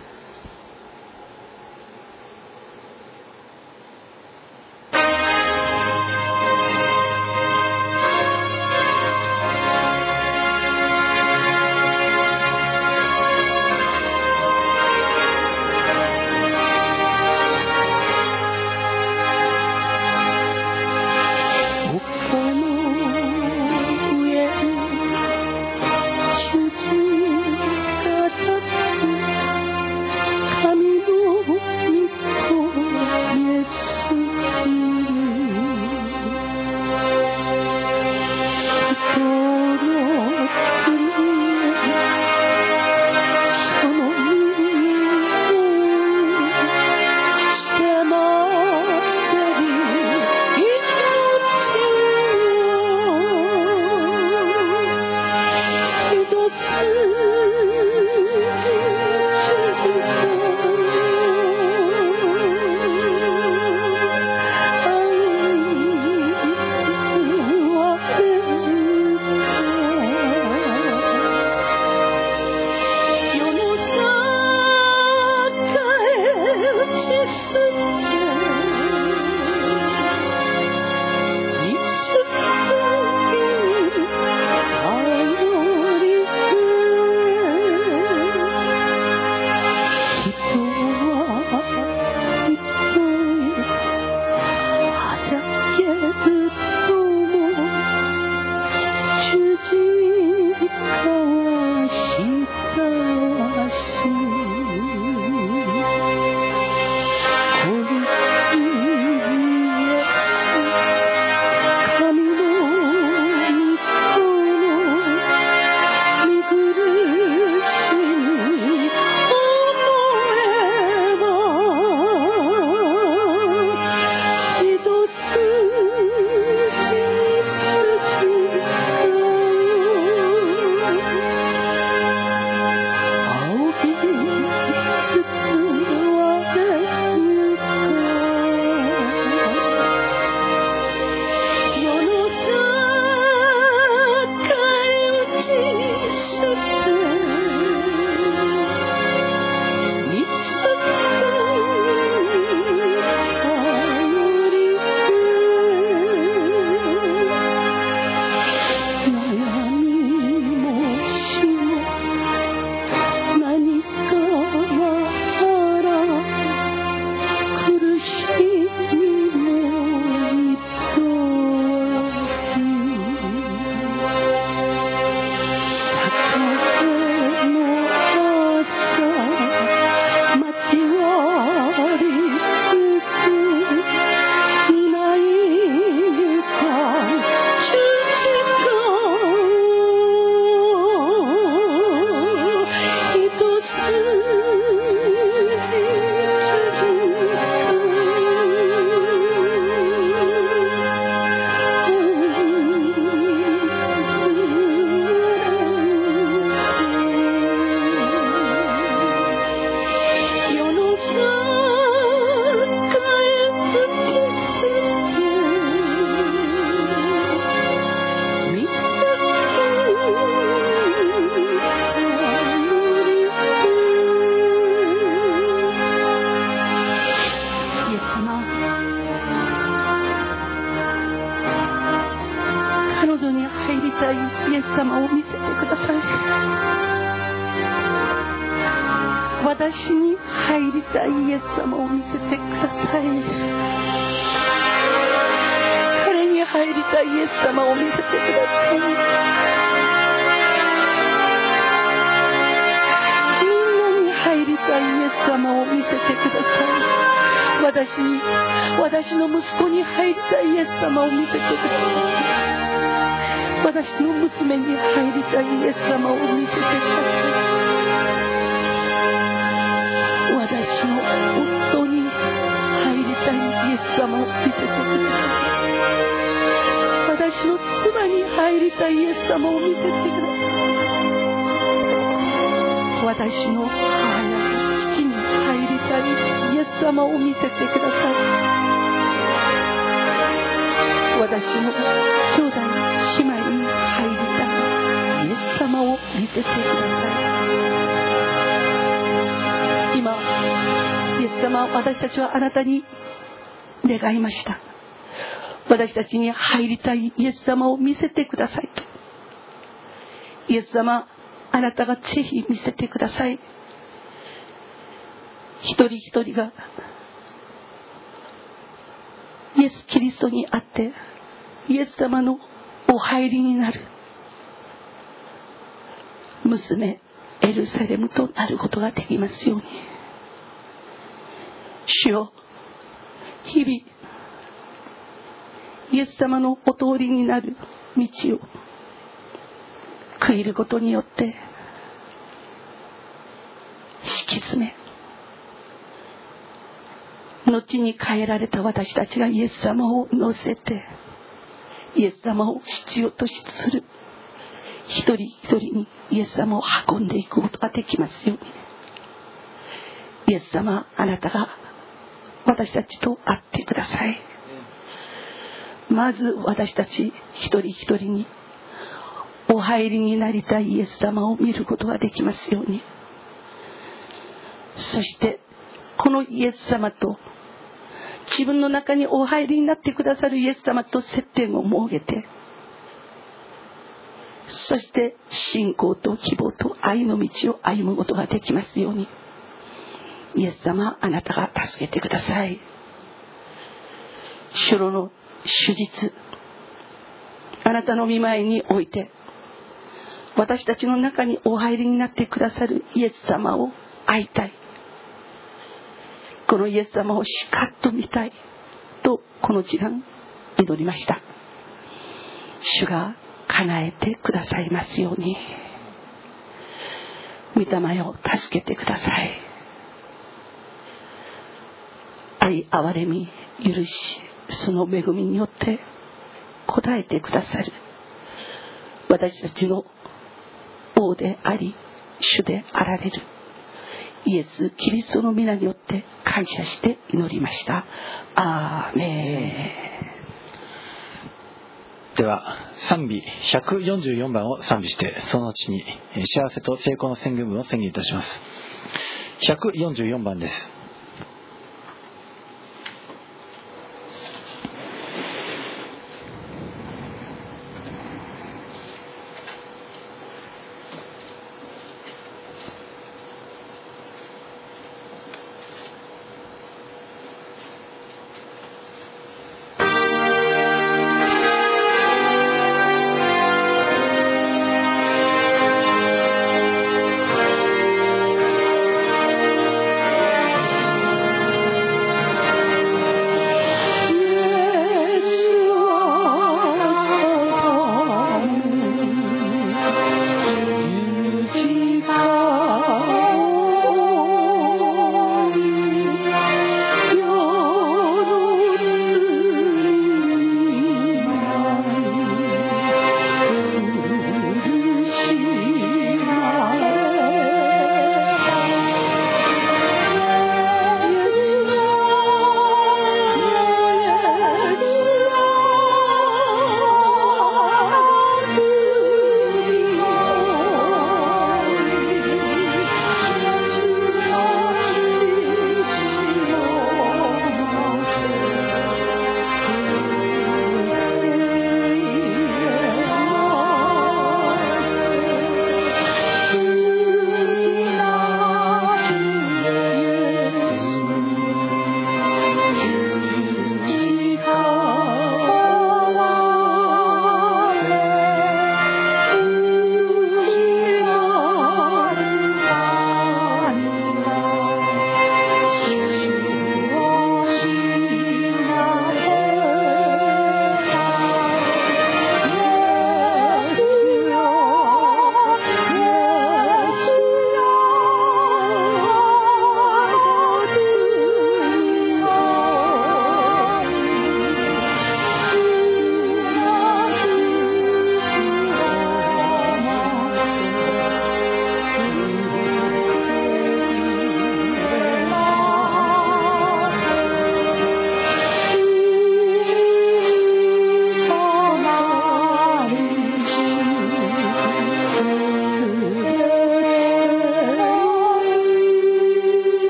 私に入りたいイエス様を見せてください。彼に入りたいイエス様を見せてください。みんなに入りたいイエス様を見せてください。私に、私の息子に入りたいイエス様を見せてください。私の娘に入りたいイエス様を見せてください。私の夫に入りたいイエス様を見せてください。私の妻に入りたいイエス様を見せてください。私の母や父に入りたいイエス様を見せてください。私の兄弟姉妹に入りたいイエス様を見せてください。今イエス様、私たちはあなたに願いました。私たちに入りたいイエス様を見せてくださいと。イエス様、あなたがぜひ見せてください。一人一人がイエス・キリストにあってイエス様のお入りになる娘エルサレムとなることができますように。主よ、日々イエス様のお通りになる道を悔いることによって敷き詰め、後に変えられた私たちがイエス様を乗せてイエス様を必要とする一人一人にイエス様を運んでいくことができますように。イエス様、あなたが私たちと会ってください。まず私たち一人一人にお入りになりたいイエス様を見ることができますように。そしてこのイエス様と自分の中にお入りになってくださるイエス様と接点を設けて、そして信仰と希望と愛の道を歩むことができますように。イエス様、あなたが助けてください。主の手術、あなたの御前において私たちの中にお入りになってくださるイエス様を会いたい。このイエス様をしかっと見たいとこの時間祈りました。主が叶えてくださいますように。御霊を助けてください。愛、憐れみ、許し、その恵みによって応えてくださる私たちの王であり主であられるイエス・キリストの皆によって感謝して祈りました。アーメン。では賛美ひゃくよんじゅうよんばんを賛美して、その後に幸せと成功の宣言文を宣言いたします。ひゃくよんじゅうよんばんです。 「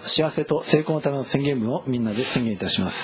は幸せと成功のための宣言文をみんなで宣言いたします。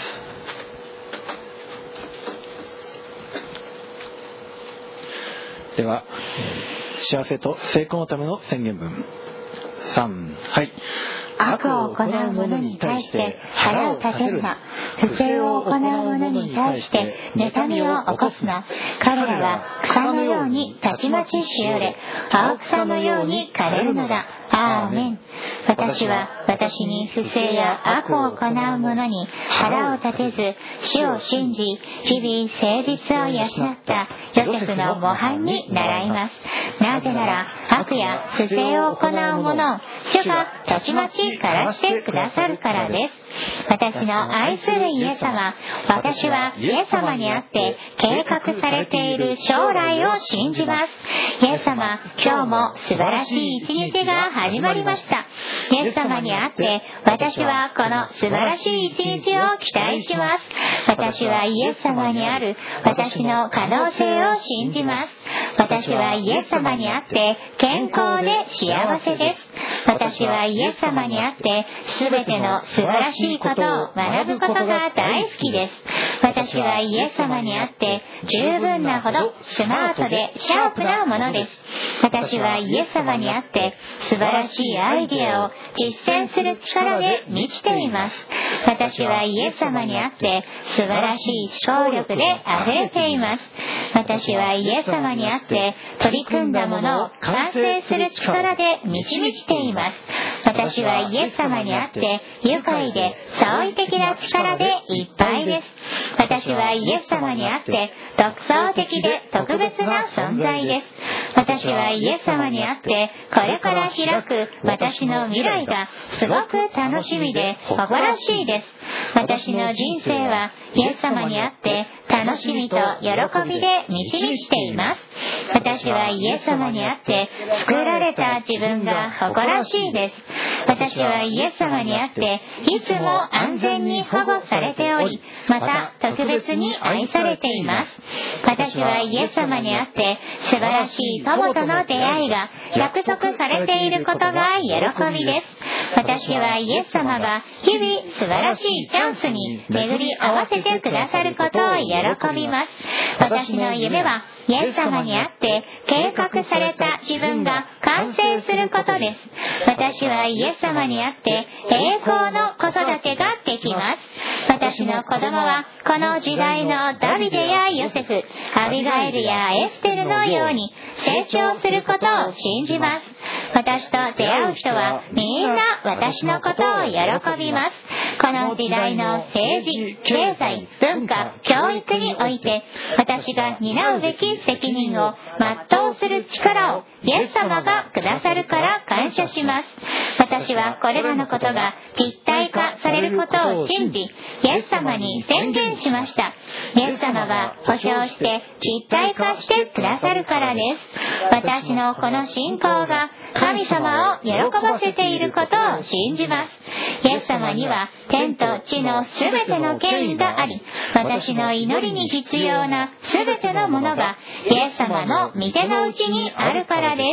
では、幸せと成功のための宣言文。さん、はい。 悪を行う者に対して腹を立てるな。不正を行う者に対して妬みを起こすな。彼らは草のようにたちまちしおれ、青草のように枯れるのだ。アーメン。私は私に不正や悪を行う者に腹を立てず、主を信じ、日々誠実を養ったヨセフの模範に倣います。なぜなら悪や不正を行う者を主がたちまち枯らしてくださるからです。私の愛するイエス様、私はイエス様にあって計画されている将来を信じます。イエス様、今日も素晴らしい一日が始まりました。イエス様にあって私はこの素晴らしい一日を期待します。私はイエス様にある私の可能性を信じます。私はイエス様にあって健康で幸せです。私はイエス様にあって全ての素晴らしいことを学ぶことが大好きです。私はイエス様にあって十分なほどスマートでシャープなものです。私はイエス様にあって素晴らしいアイデアを実践する力で満ちています。私はイエス様にあって素晴らしい思考力で溢れています。私はイエス様にあって取り組んだものを完成する力で満ち満ちています。私はイエス様にあって愉快で創意的な力でいっぱいです。私はイエス様にあって独創的で特別な存在です。私はイエス様にあってこれから開く私の未来がすごく楽しみで誇らしいです。私の人生はイエス様にあって楽しみと喜びで満ち満ちています。私はイエス様にあって作られた自分が誇らしいです。私はイエス様にあっていつも安全に保護されており、また特別に愛されています。私はイエス様にあって素晴らしい友との出会いが約束されていることが喜びです。私はイエス様が日々素晴らしいチャンスに巡り合わせてくださることを喜びます。私の夢はイエス様にあって計画された自分が完成することです。私はイエス様にあって栄光の子育てができます。私の子供はこの時代のダビデやヨセフ、アビガエルやエステルのように成長することを信じます。私と出会う人はみんな私のことを喜びます。この時代の政治、経済、文化、教育において私が担うべき責任を全うする力をイエス様がくださるから感謝します。私はこれらのことが実体化されることを信じ、イエス様に宣言しました。イエス様が保証して実体化してくださるからです。私のこの信仰が神様を喜ばせていることを信じます。イエス様には天と地のすべての権威があり、私の祈りに必要なすべてのものがイエス様の御手の内にあるからです。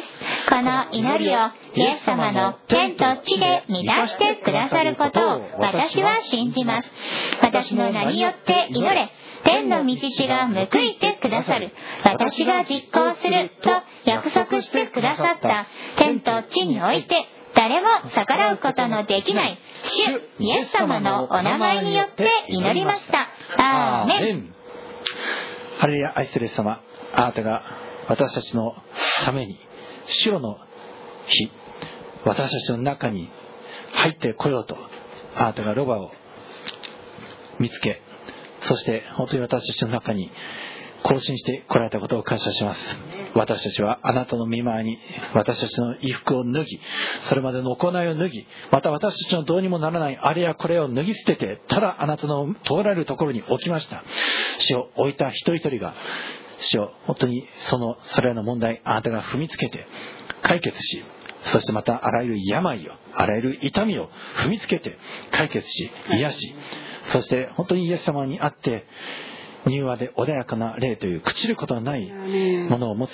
この祈りをイエス様の天と地で満たしてくださることを私は信じます。私の名によって祈れ、天の道師が報いてくださる。私が実行すると約束してくださった天と地において誰も逆らうことのできない主イエス様のお名前によって祈りました。アーメン。 ハレルヤ。愛するイエス様、あなたが私たちのために主の日、私たちの中に入ってこようとあなたがロバを見つけ、そして本当に私たちの中に更新してこられたことを感謝します。私たちはあなたの御前に私たちの衣服を脱ぎ、それまでの行いを脱ぎ、また私たちのどうにもならないあれやこれを脱ぎ捨てて、ただあなたの通られるところに置きました。主を置いた一人一人が、主を本当にそのそれらの問題あなたが踏みつけて解決し、そしてまたあらゆる病を、あらゆる痛みを踏みつけて解決し、癒し、そして本当にイエス様にあって柔和で穏やかな霊という朽ちることのないものを持つ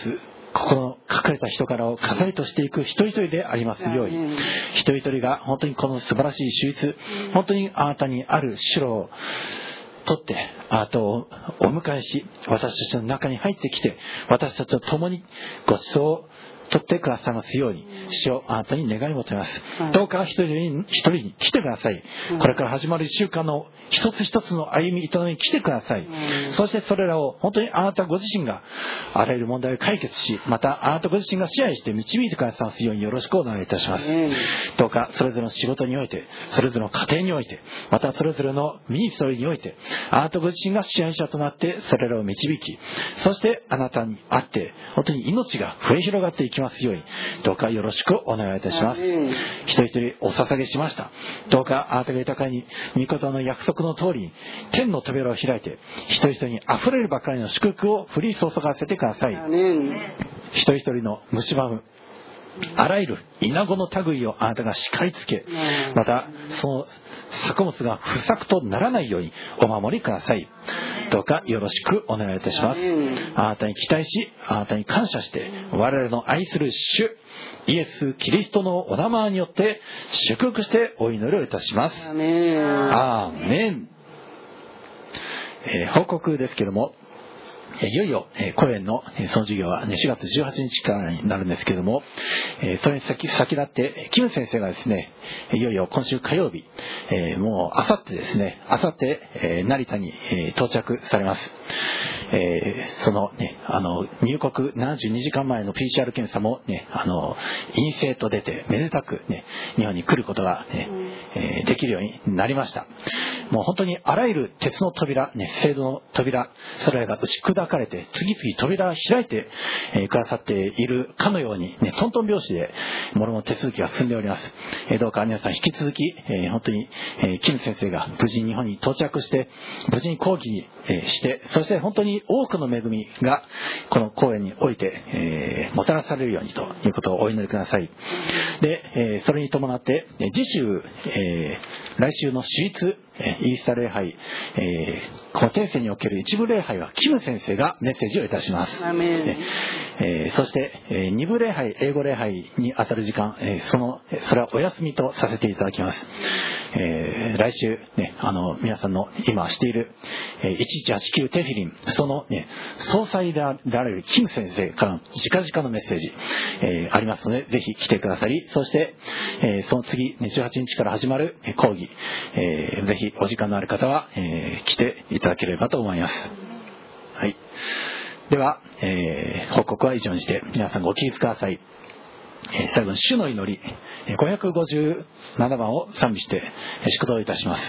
心の隠れた人からを飾りとしていく一人一人でありますように、一人一人が本当にこの素晴らしい手術、本当にあなたにある城を取ってあなたをお迎えし、私たちの中に入ってきて、私たちと共にご馳走を取ってくださいますように、主をあなたに願い求めます。どうか一人に一人に来てください。これから始まる一週間の一つ一つの歩み営みに来てください。そしてそれらを本当にあなたご自身があらゆる問題を解決し、またあなたご自身が支配して導いてくださいますようによろしくお願いいたします。どうかそれぞれの仕事において、それぞれの家庭において、またそれぞれのミニストリーにおいて、あなたご自身が支配者となってそれらを導き、そしてあなたにあって本当に命が増え広がっていきますように、どうかよろしくお願いいたします。一人一人お捧げしました。どうかあなたが豊かに御言の約束の通りに天の扉を開いて、一人一人にあふれるばかりの祝福を降り注がせてください。一人一人の蝕むあらゆる稲子の類をあなたが叱りつけ、またその作物が不作とならないようにお守りください。どうかよろしくお願いいたします。あなたに期待し、あなたに感謝して、我々の愛する主イエス・キリストのお名前によって祝福してお祈りをいたします。アーメン。えー、報告ですけども、いよいよ公演のその授業はしがつじゅうはちにちからになるんですけども、それに先立ってキム先生がですね、いよいよ今週火曜日、もうあさってですね、あさって成田に到着されます。そのね、あの入国ななじゅうにじかんまえの ピーシーアール 検査もね、あの陰性と出てめでたくね、日本に来ることがね、えー、できるようになりました。もう本当にあらゆる鉄の扉、ね、制度の扉、それらが打ち砕かれて次々扉を開いて、えー、くださっているかのように、ね、トントン拍子で諸の手続きが進んでおります。えー、どうか皆さん引き続き、えー、本当に、えー、キム先生が無事に日本に到着して無事に講義に、えー、して、そして本当に多くの恵みがこの講演において、えー、もたらされるようにということをお祈りください。で、えー、それに伴って次週、えー、来週の私立イースター礼拝、えー、この天性における一部礼拝はキム先生がメッセージをいたします。えー、そして、えー、二部礼拝、英語礼拝にあたる時間、えー、そのそれはお休みとさせていただきます。えー、来週、ね、あの皆さんの今している、えー、いちいちはちきゅうテフィリン、その、ね、総裁であられるキム先生からの直々のメッセージ、えー、ありますので、ぜひ来てくださり、そして、えー、その次、ね、じゅうはちにちから始まる講義、えー、ぜひお時間のある方は、えー、来ていただければと思います。はい。では、えー、報告は以上にして皆さんご起立ください。えー、最後に主の祈りごひゃくごじゅうななばんを賛美して祝祷いたします。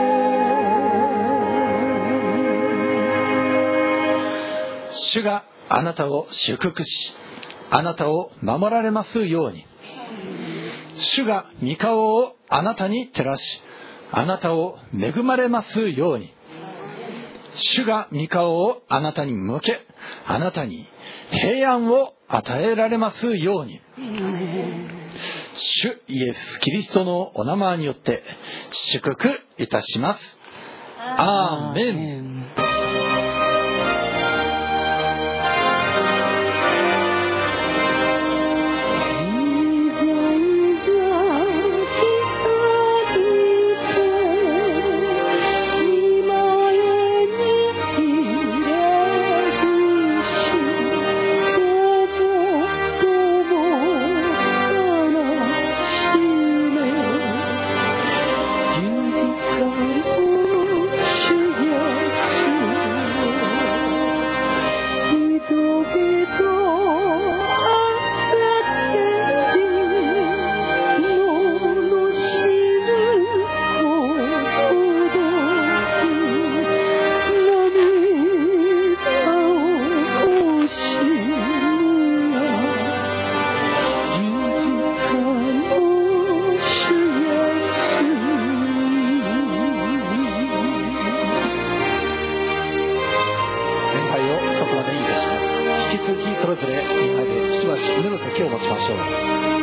主があなたを祝福し、あなたを守られますように。主が御顔をあなたに照らし、あなたを恵まれますように。主が御顔をあなたに向け、あなたに平安を与えられますように。主イエス・キリストのお名前によって祝福いたします。アーメン。それぞれみんなでしばし祈る時を持ちましょう。